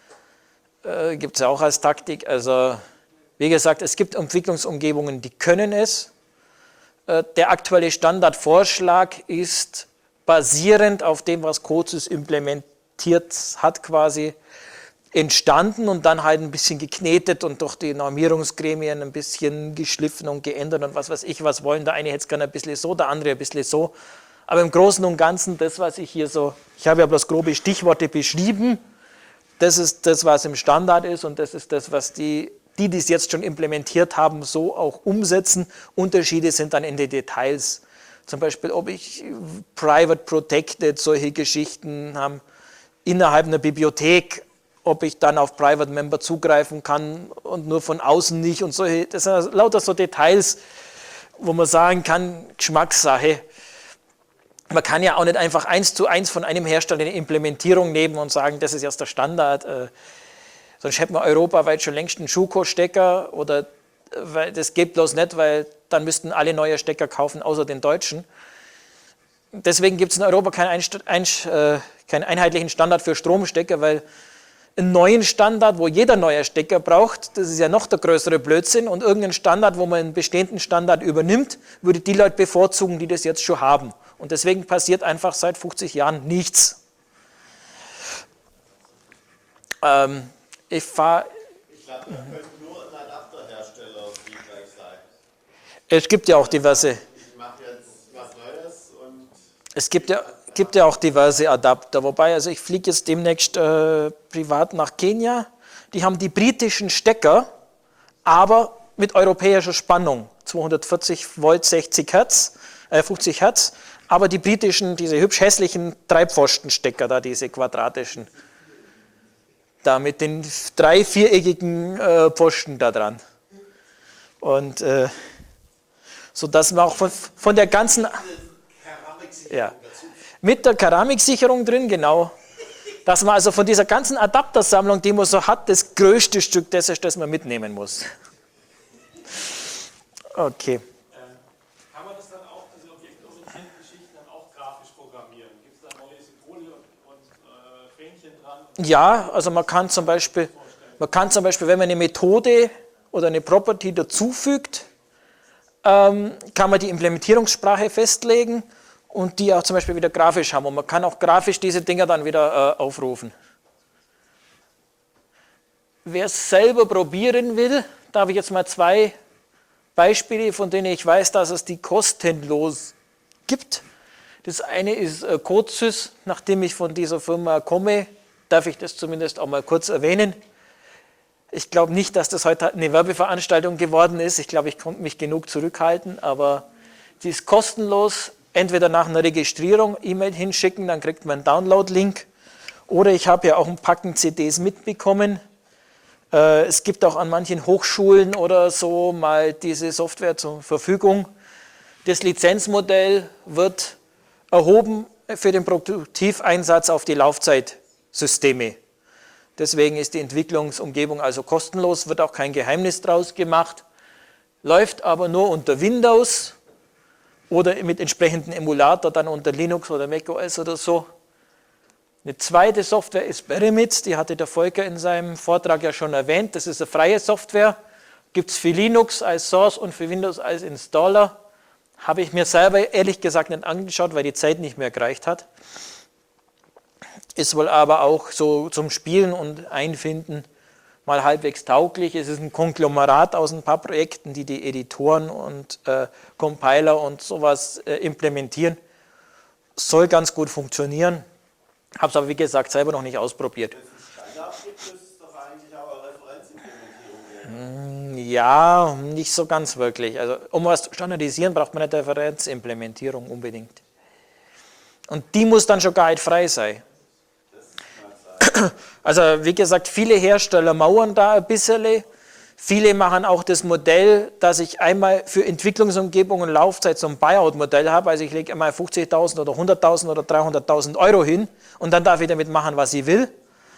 Gibt es ja auch als Taktik. Also wie gesagt, es gibt Entwicklungsumgebungen, die können es. Der aktuelle Standardvorschlag ist basierend auf dem, was CodeSys implementiert hat, quasi entstanden und dann halt ein bisschen geknetet und durch die Normierungsgremien ein bisschen geschliffen und geändert und was weiß ich, was wollen. Der eine hätte es gerne ein bisschen so, der andere ein bisschen so. Aber im Großen und Ganzen, das, was ich hier so, ich habe ja bloß grobe Stichworte beschrieben, das ist das, was im Standard ist und das ist das, was die es jetzt schon implementiert haben, so auch umsetzen. Unterschiede sind dann in den Details. Zum Beispiel, ob ich Private Protected, solche Geschichten haben, innerhalb einer Bibliothek, ob ich dann auf Private Member zugreifen kann und nur von außen nicht und solche, das sind also lauter so Details, wo man sagen kann, Geschmackssache. Man kann ja auch nicht einfach 1:1 von einem Hersteller eine Implementierung nehmen und sagen, das ist jetzt der Standard. Sonst hätten wir europaweit schon längst einen Schuko-Stecker oder weil das geht bloß nicht, weil dann müssten alle neue Stecker kaufen, außer den deutschen. Deswegen gibt es in Europa keinen einheitlichen Standard für Stromstecker, weil einen neuen Standard, wo jeder neue Stecker braucht, das ist ja noch der größere Blödsinn und irgendeinen Standard, wo man einen bestehenden Standard übernimmt, würde die Leute bevorzugen, die das jetzt schon haben. Und deswegen passiert einfach seit 50 Jahren nichts. Ich glaube, da könnte nur ein Adapterhersteller wie gleich sein. Es gibt ja auch diverse. Ich mache jetzt was Neues und. Es gibt ja auch diverse Adapter. Wobei, also ich fliege jetzt demnächst privat nach Kenia. Die haben die britischen Stecker, aber mit europäischer Spannung. 240 Volt, 60 Hertz, 50 Hertz. Aber die britischen, diese hübsch hässlichen Dreipfostenstecker da, diese quadratischen. Da mit den 3 viereckigen Pfosten da dran. Und so dass man auch von der ganzen... Ja, mit der Keramiksicherung drin, genau. Dass man also von dieser ganzen Adaptersammlung, die man so hat, das größte Stück, das ist, das man mitnehmen muss. Okay. Stückchen dran. Ja, also man kann zum Beispiel, wenn man eine Methode oder eine Property dazufügt, kann man die Implementierungssprache festlegen und die auch zum Beispiel wieder grafisch haben. Und man kann auch grafisch diese Dinger dann wieder aufrufen. Wer es selber probieren will, da habe ich jetzt mal 2 Beispiele, von denen ich weiß, dass es die kostenlos gibt. Das eine ist CodeSys. Nachdem ich von dieser Firma komme, darf ich das zumindest auch mal kurz erwähnen. Ich glaube nicht, dass das heute eine Werbeveranstaltung geworden ist. Ich glaube, ich konnte mich genug zurückhalten, aber die ist kostenlos. Entweder nach einer Registrierung E-Mail hinschicken, dann kriegt man einen Download-Link. Oder ich habe ja auch ein Packen CDs mitbekommen. Es gibt auch an manchen Hochschulen oder so mal diese Software zur Verfügung. Das Lizenzmodell wird erhoben für den Produktiveinsatz auf die Laufzeitsysteme. Deswegen ist die Entwicklungsumgebung also kostenlos, wird auch kein Geheimnis draus gemacht, läuft aber nur unter Windows oder mit entsprechendem Emulator dann unter Linux oder macOS oder so. Eine zweite Software ist Pyramids, die hatte der Volker in seinem Vortrag ja schon erwähnt. Das ist eine freie Software, gibt es für Linux als Source und für Windows als Installer. Habe ich mir selber ehrlich gesagt nicht angeschaut, weil die Zeit nicht mehr gereicht hat. Ist wohl aber auch so zum Spielen und Einfinden mal halbwegs tauglich. Es ist ein Konglomerat aus ein paar Projekten, die die Editoren und Compiler und sowas implementieren. Soll ganz gut funktionieren. Habe es aber, wie gesagt, selber noch nicht ausprobiert. Wenn es einen Standard gibt, ist doch eigentlich auch eine Referenzimplementierung. Ja, nicht so ganz wirklich. Also, um was zu standardisieren, braucht man eine Referenzimplementierung unbedingt. Und die muss dann schon guidefrei sein. Also, wie gesagt, viele Hersteller mauern da ein bisschen. Viele machen auch das Modell, dass ich einmal für Entwicklungsumgebung und Laufzeit so ein Buyout-Modell habe. Also ich lege einmal 50.000 oder 100.000 oder 300.000 Euro hin und dann darf ich damit machen, was ich will.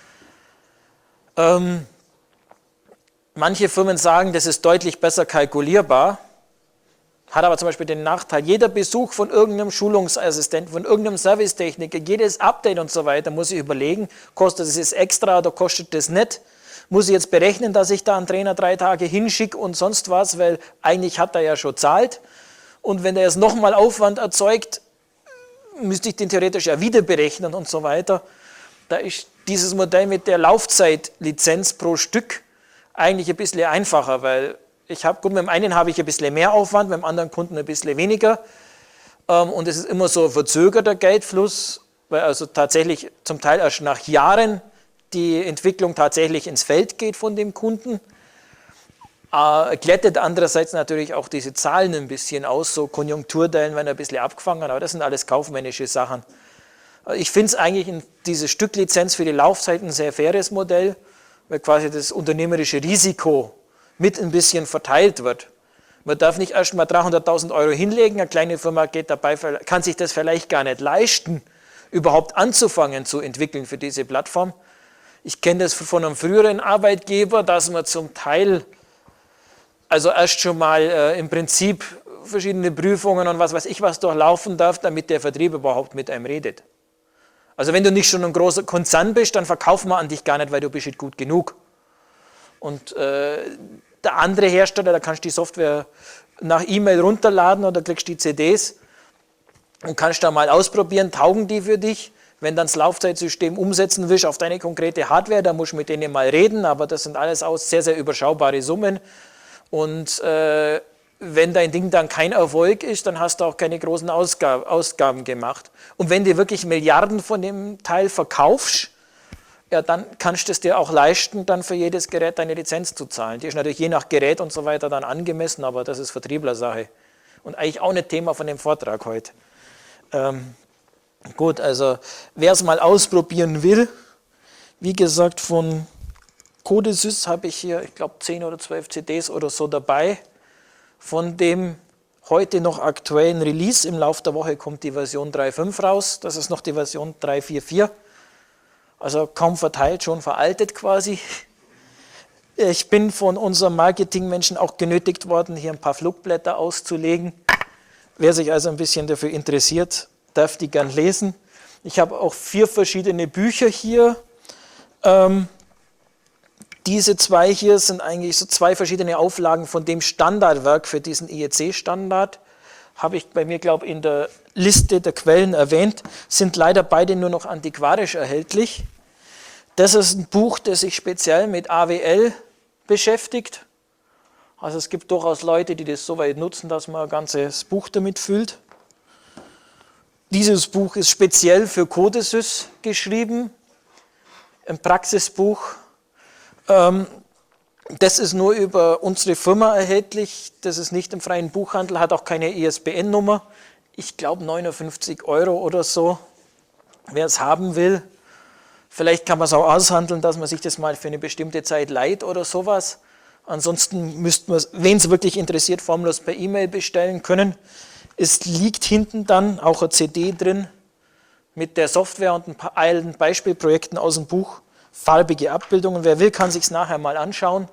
Manche Firmen sagen, das ist deutlich besser kalkulierbar, hat aber zum Beispiel den Nachteil, jeder Besuch von irgendeinem Schulungsassistenten, von irgendeinem Servicetechniker, jedes Update und so weiter, muss ich überlegen, kostet es jetzt extra oder kostet das nicht? Muss ich jetzt berechnen, dass ich da einen Trainer 3 Tage hinschicke und sonst was, weil eigentlich hat er ja schon zahlt. Und wenn er jetzt nochmal Aufwand erzeugt, müsste ich den theoretisch ja wieder berechnen und so weiter. Da ist dieses Modell mit der Laufzeitlizenz pro Stück eigentlich ein bisschen einfacher, weil ich habe, gut, mit dem einen habe ich ein bisschen mehr Aufwand, mit dem anderen Kunden ein bisschen weniger. Und es ist immer so ein verzögerter Geldfluss, weil also tatsächlich zum Teil erst nach Jahren die Entwicklung tatsächlich ins Feld geht von dem Kunden. Glättet andererseits natürlich auch diese Zahlen ein bisschen aus, so Konjunkturdellen werden ein bisschen abgefangen, aber das sind alles kaufmännische Sachen. Ich finde es eigentlich diese Stücklizenz für die Laufzeit ein sehr faires Modell, weil quasi das unternehmerische Risiko mit ein bisschen verteilt wird. Man darf nicht erst mal 300.000 Euro hinlegen, eine kleine Firma geht dabei, kann sich das vielleicht gar nicht leisten, überhaupt anzufangen zu entwickeln für diese Plattform. Ich kenne das von einem früheren Arbeitgeber, dass man zum Teil, also erst schon mal im Prinzip verschiedene Prüfungen und was weiß ich was durchlaufen darf, damit der Vertrieb überhaupt mit einem redet. Also wenn du nicht schon ein großer Konzern bist, dann verkaufen wir an dich gar nicht, weil du bist nicht gut genug. Und der andere Hersteller, da kannst du die Software nach E-Mail runterladen oder kriegst die CDs und kannst da mal ausprobieren, taugen die für dich. Wenn dann das Laufzeitsystem umsetzen willst auf deine konkrete Hardware, dann musst du mit denen mal reden, aber das sind alles sehr, sehr überschaubare Summen. Und wenn dein Ding dann kein Erfolg ist, dann hast du auch keine großen Ausgaben gemacht. Und wenn du wirklich Milliarden von dem Teil verkaufst, ja, dann kannst du es dir auch leisten, dann für jedes Gerät deine Lizenz zu zahlen. Die ist natürlich je nach Gerät und so weiter dann angemessen, aber das ist Vertrieblersache. Und eigentlich auch nicht Thema von dem Vortrag heute. Gut, also wer es mal ausprobieren will, wie gesagt, von CodeSys habe ich hier, ich glaube, 10 oder 12 CDs oder so dabei. Von dem heute noch aktuellen Release im Laufe der Woche kommt die Version 3.5 raus. Das ist noch die Version 3.4.4. Also kaum verteilt, schon veraltet quasi. Ich bin von unserem Marketingmenschen auch genötigt worden, hier ein paar Flugblätter auszulegen. Wer sich also ein bisschen dafür interessiert, darf die gern lesen. Ich habe auch 4 verschiedene Bücher hier. Diese zwei hier sind eigentlich so zwei verschiedene Auflagen von dem Standardwerk für diesen IEC-Standard. Habe ich bei mir, glaube ich, in der Liste der Quellen erwähnt, sind leider beide nur noch antiquarisch erhältlich. Das ist ein Buch, das sich speziell mit AWL beschäftigt. Also es gibt durchaus Leute, die das so weit nutzen, dass man ein ganzes Buch damit füllt. Dieses Buch ist speziell für Codesys geschrieben, ein Praxisbuch. Das ist nur über unsere Firma erhältlich, das ist nicht im freien Buchhandel, hat auch keine ISBN-Nummer. Ich glaube 59 € oder so, wer es haben will. Vielleicht kann man es auch aushandeln, dass man sich das mal für eine bestimmte Zeit leiht oder sowas. Ansonsten müsste man es, wen es wirklich interessiert, formlos per E-Mail bestellen können. Es liegt hinten dann auch eine CD drin mit der Software und ein paar alten Beispielprojekten aus dem Buch. Farbige Abbildungen. Wer will, kann sich es nachher mal anschauen.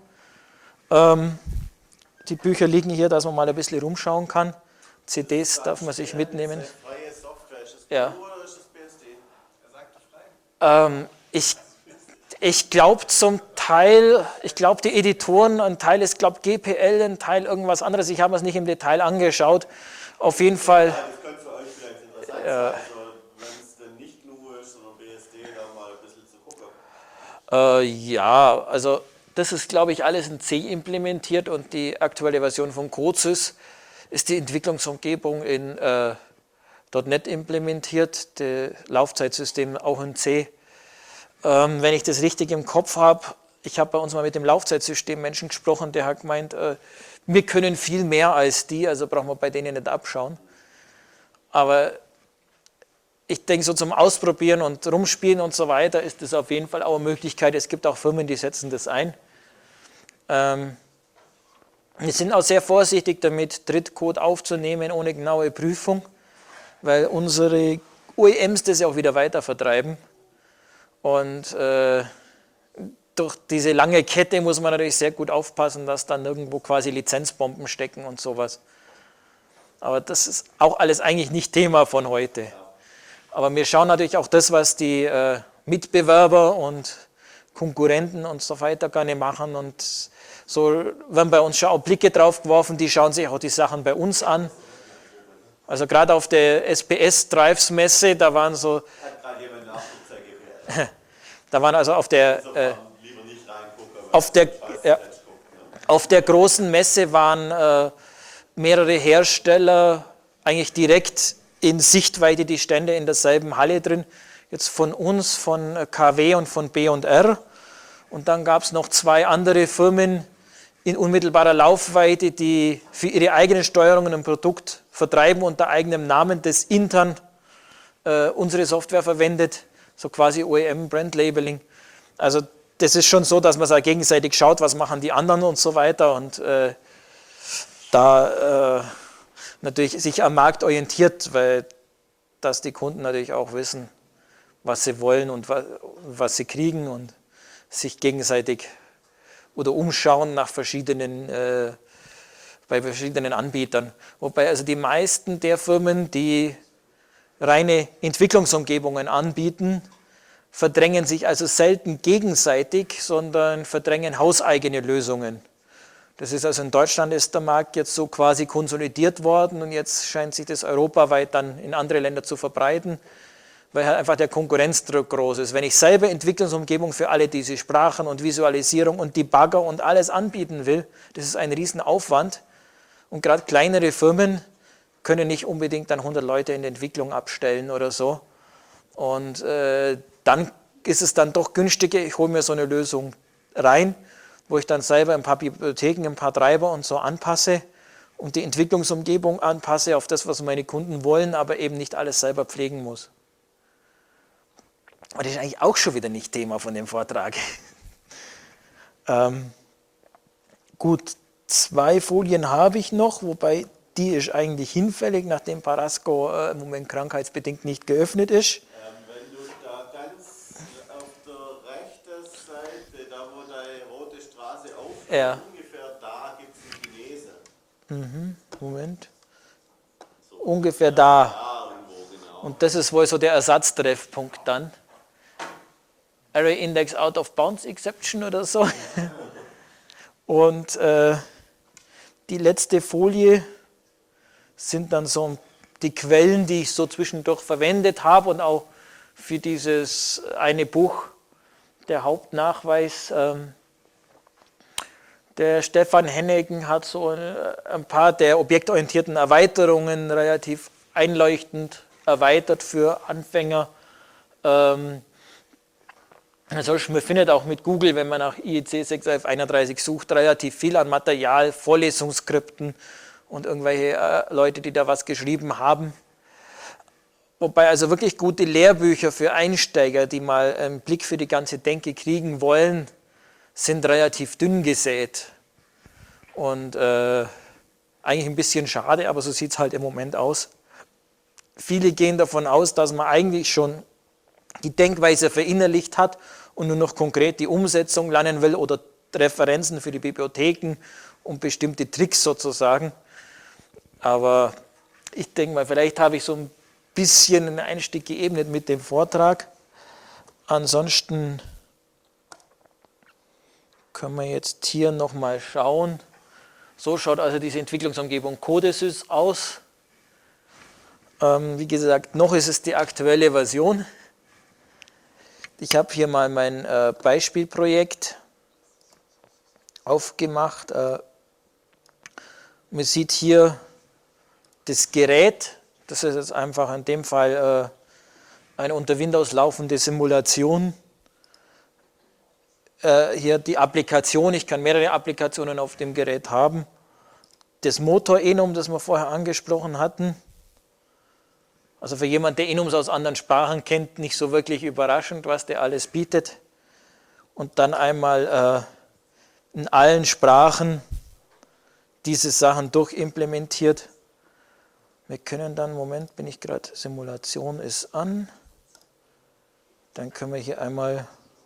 Die Bücher liegen hier, dass man mal ein bisschen rumschauen kann. CDs darf man sich mitnehmen. Freie Software, ist das Ja. GNU oder ist das BSD? Er sagt frei. Ich glaube zum Teil, ich glaube die Editoren, ein Teil ist, glaube GPL, ein Teil irgendwas anderes. Ich habe es nicht im Detail angeschaut. Auf jeden Fall. Ja, das könnte für euch vielleicht interessant sein. Also, wenn es denn nicht GNU ist, sondern BSD, da mal ein bisschen zu gucken. Ja, also das ist, glaube ich, alles in C implementiert und die aktuelle Version von Codesys ist die Entwicklungsumgebung in .NET implementiert, das Laufzeitsystem auch in C. Wenn ich das richtig im Kopf habe, ich habe bei uns mal mit dem Laufzeitsystem Menschen gesprochen, der hat gemeint, wir können viel mehr als die, also brauchen wir bei denen nicht abschauen. Aber ich denke, so zum Ausprobieren und Rumspielen und so weiter ist das auf jeden Fall auch eine Möglichkeit. Es gibt auch Firmen, die setzen das ein. Wir sind auch sehr vorsichtig damit, Drittcode aufzunehmen ohne genaue Prüfung, weil unsere OEMs das ja auch wieder weiter vertreiben. Und durch diese lange Kette muss man natürlich sehr gut aufpassen, dass dann irgendwo quasi Lizenzbomben stecken und sowas. Aber das ist auch alles eigentlich nicht Thema von heute. Aber wir schauen natürlich auch das, was die Mitbewerber und Konkurrenten und so weiter gerne machen. Und so werden bei uns schon auch Blicke drauf geworfen, die schauen sich auch die Sachen bei uns an. Also gerade auf der SPS-Drives-Messe, da waren so, Hat gerade jemand Nachwuchs gewählt. da waren also auf der, Lieber nicht reingucken, weil auf der, ich weiß, ja, dass ich gucke, auf der großen Messe waren mehrere Hersteller eigentlich direkt in Sichtweite die Stände in derselben Halle drin. Jetzt von uns, von KW und von B&R. Und dann gab es noch zwei andere Firmen in unmittelbarer Laufweite, die für ihre eigenen Steuerungen ein Produkt vertreiben unter eigenem Namen, das intern unsere Software verwendet, so quasi OEM-Brand-Labeling. Also das ist schon so, dass man sich gegenseitig schaut, was machen die anderen und so weiter und da natürlich sich am Markt orientiert, weil dass die Kunden natürlich auch wissen, was sie wollen und was sie kriegen und sich gegenseitig oder umschauen nach bei verschiedenen Anbietern. Wobei also die meisten der Firmen, die reine Entwicklungsumgebungen anbieten, verdrängen sich also selten gegenseitig, sondern verdrängen hauseigene Lösungen. Das ist also in Deutschland ist der Markt jetzt so quasi konsolidiert worden und jetzt scheint sich das europaweit dann in andere Länder zu verbreiten, weil halt einfach der Konkurrenzdruck groß ist. Wenn ich selber Entwicklungsumgebung für alle diese Sprachen und Visualisierung und Debugger und alles anbieten will, das ist ein Riesenaufwand und gerade kleinere Firmen können nicht unbedingt dann 100 Leute in der Entwicklung abstellen oder so und dann ist es dann doch günstiger, ich hole mir so eine Lösung rein, wo ich dann selber ein paar Bibliotheken, ein paar Treiber und so anpasse und die Entwicklungsumgebung anpasse auf das, was meine Kunden wollen, aber eben nicht alles selber pflegen muss. Aber das ist eigentlich auch schon wieder nicht Thema von dem Vortrag. Gut, 2 Folien habe ich noch, wobei die ist eigentlich hinfällig, nachdem Parasco im Moment krankheitsbedingt nicht geöffnet ist. Wenn du da ganz auf der rechten Seite, da wo deine rote Straße aufhört, Ja. ungefähr da gibt es einen Chinesen. Moment. Ungefähr da. Da irgendwo, genau. Und das ist wohl so der Ersatztreffpunkt dann. Array Index Out of Bounds Exception oder so. Und die letzte Folie sind dann so die Quellen, die ich so zwischendurch verwendet habe und auch für dieses eine Buch, der Hauptnachweis. Der Stefan Hennegen hat so ein paar der objektorientierten Erweiterungen relativ einleuchtend erweitert für Anfänger. Ansonsten, man findet auch mit Google, wenn man nach IEC 61131 sucht, relativ viel an Material, Vorlesungsskripten und irgendwelche Leute, die da was geschrieben haben. Wobei also wirklich gute Lehrbücher für Einsteiger, die mal einen Blick für die ganze Denke kriegen wollen, sind relativ dünn gesät. Und eigentlich ein bisschen schade, aber so sieht es halt im Moment aus. Viele gehen davon aus, dass man eigentlich schon die Denkweise verinnerlicht hat und nur noch konkret die Umsetzung lernen will oder Referenzen für die Bibliotheken und bestimmte Tricks sozusagen. Aber ich denke mal, vielleicht habe ich so ein bisschen einen Einstieg geebnet mit dem Vortrag. Ansonsten können wir jetzt hier nochmal schauen. So schaut also diese Entwicklungsumgebung Codesys aus. Wie gesagt, noch ist es die aktuelle Version. Ich habe hier mal mein Beispielprojekt aufgemacht. Man sieht hier das Gerät. Das ist jetzt einfach in dem Fall eine unter Windows laufende Simulation. Hier die Applikation, ich kann mehrere Applikationen auf dem Gerät haben. Das Motor-Enum, das wir vorher angesprochen hatten. Also für jemanden, der Enums aus anderen Sprachen kennt, nicht so wirklich überraschend, was der alles bietet. Und dann einmal in allen Sprachen diese Sachen durchimplementiert. Wir können dann, Moment, bin ich gerade, Simulation ist an. Dann können wir hier einmal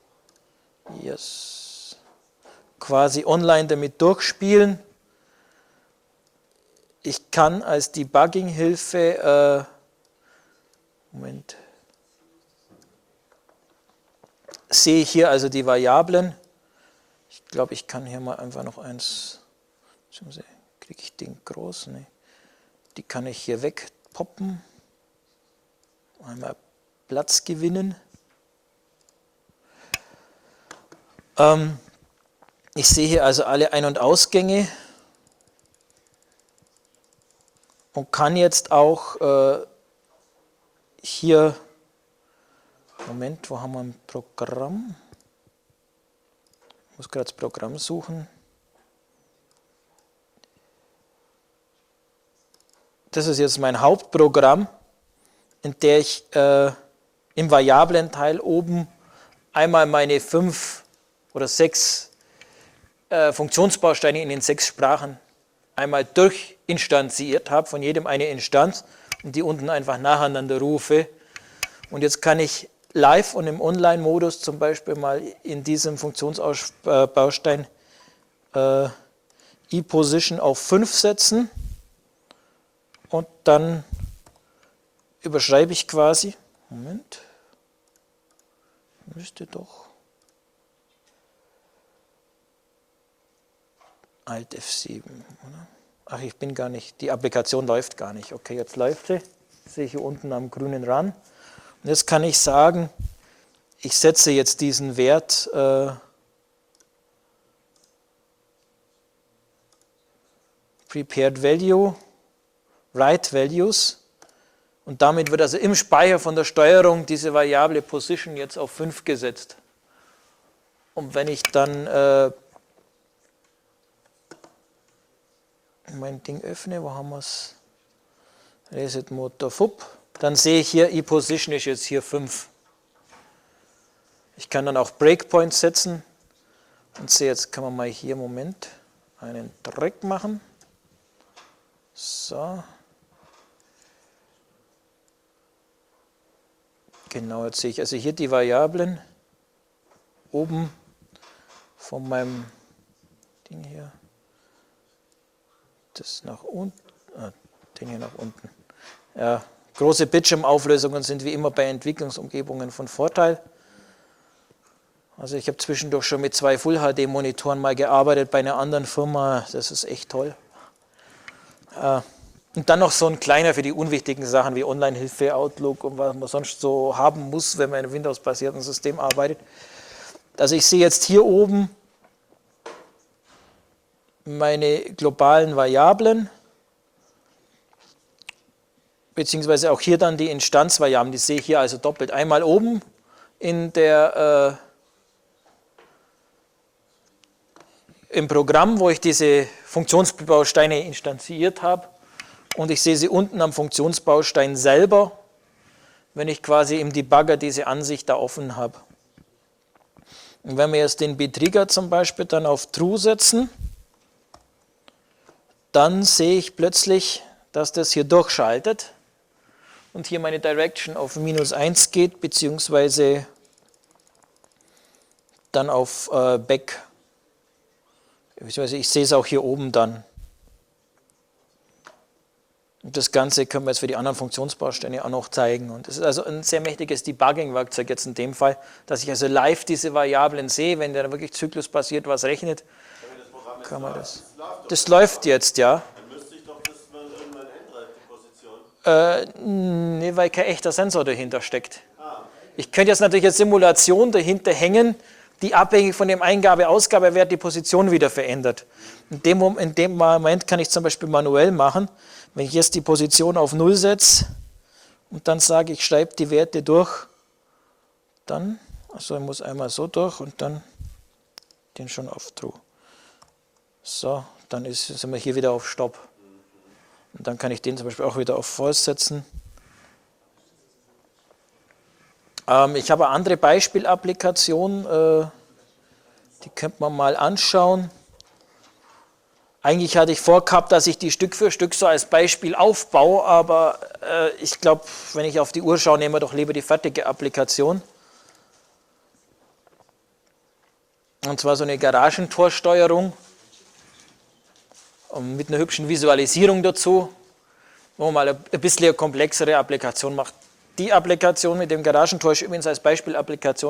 quasi online damit durchspielen. Ich kann als Debugging-Hilfe, sehe ich hier also die Variablen. Ich glaube, ich kann hier mal einfach noch eins, kriege ich den groß? Nee. Die kann ich hier wegpoppen. Einmal Platz gewinnen. Ich sehe hier also alle Ein- und Ausgänge und kann jetzt auch hier, Moment, wo haben wir ein Programm? Ich muss gerade das Programm suchen. Das ist jetzt mein Hauptprogramm, in der ich im Variablenteil oben einmal meine 5 oder 6 Funktionsbausteine in den 6 Sprachen einmal durchinstanziert habe, von jedem eine Instanz und die unten einfach nacheinander rufe. Und jetzt kann ich live und im Online-Modus zum Beispiel mal in diesem Funktionsbaustein ePosition auf 5 setzen und dann überschreibe ich quasi, Moment, müsste doch Alt F7, oder? Ach, ich bin gar nicht, die Applikation läuft gar nicht. Okay, jetzt läuft sie. Sehe ich hier unten am grünen Rand. Und jetzt kann ich sagen, ich setze jetzt diesen Wert Prepared Value, Write Values. Und damit wird also im Speicher von der Steuerung diese Variable Position jetzt auf 5 gesetzt. Und wenn ich dann mein Ding öffne, wo haben wir es? Reset Motor FUP, dann sehe ich hier, ePosition ist jetzt hier 5. Ich kann dann auch Breakpoints setzen und sehe, jetzt kann man mal hier, Moment, einen Track machen. So. Genau, jetzt sehe ich also hier die Variablen oben von meinem Ding hier. Das nach unten, den hier nach unten. Ja, große Bildschirmauflösungen sind wie immer bei Entwicklungsumgebungen von Vorteil. Also ich habe zwischendurch schon mit 2 Full-HD-Monitoren mal gearbeitet bei einer anderen Firma. Das ist echt toll. Und dann noch so ein kleiner für die unwichtigen Sachen wie Online-Hilfe, Outlook und was man sonst so haben muss, wenn man in einem Windows-basierten System arbeitet. Also ich sehe jetzt hier oben meine globalen Variablen, beziehungsweise auch hier dann die Instanzvariablen, die sehe ich hier also doppelt. Einmal oben in der, im Programm, wo ich diese Funktionsbausteine instanziert habe, und ich sehe sie unten am Funktionsbaustein selber, wenn ich quasi im Debugger diese Ansicht da offen habe. Und wenn wir jetzt den B-Trigger zum Beispiel dann auf True setzen, dann sehe ich plötzlich, dass das hier durchschaltet und hier meine Direction auf -1 geht, beziehungsweise dann auf Back. Beziehungsweise ich sehe es auch hier oben dann. Und das Ganze können wir jetzt für die anderen Funktionsbausteine auch noch zeigen. Und das ist also ein sehr mächtiges Debugging-Werkzeug jetzt in dem Fall, dass ich also live diese Variablen sehe, wenn der wirklich zyklusbasiert was rechnet, kann man das. Das läuft jetzt, ja. Dann müsste ich doch das mal irgendwann ändern, die Position. Nee, weil kein echter Sensor dahinter steckt. Ich könnte jetzt natürlich eine Simulation dahinter hängen, die abhängig von dem Eingabe-Ausgabewert die Position wieder verändert. In dem Moment kann ich zum Beispiel manuell machen, wenn ich jetzt die Position auf 0 setze und dann sage, ich schreibe die Werte durch, dann, also ich muss einmal so durch und dann den schon auf True. So, dann sind wir hier wieder auf Stopp. Und dann kann ich den zum Beispiel auch wieder auf False setzen. Ich habe eine andere Beispielapplikation, die könnte man mal anschauen. Eigentlich hatte ich vorgehabt, dass ich die Stück für Stück so als Beispiel aufbaue, aber ich glaube, wenn ich auf die Uhr schaue, nehmen wir doch lieber die fertige Applikation. Und zwar so eine Garagentorsteuerung und mit einer hübschen Visualisierung dazu, wo man mal ein bisschen eine komplexere Applikation macht. Die Applikation mit dem Garagentor ist übrigens als Beispielapplikation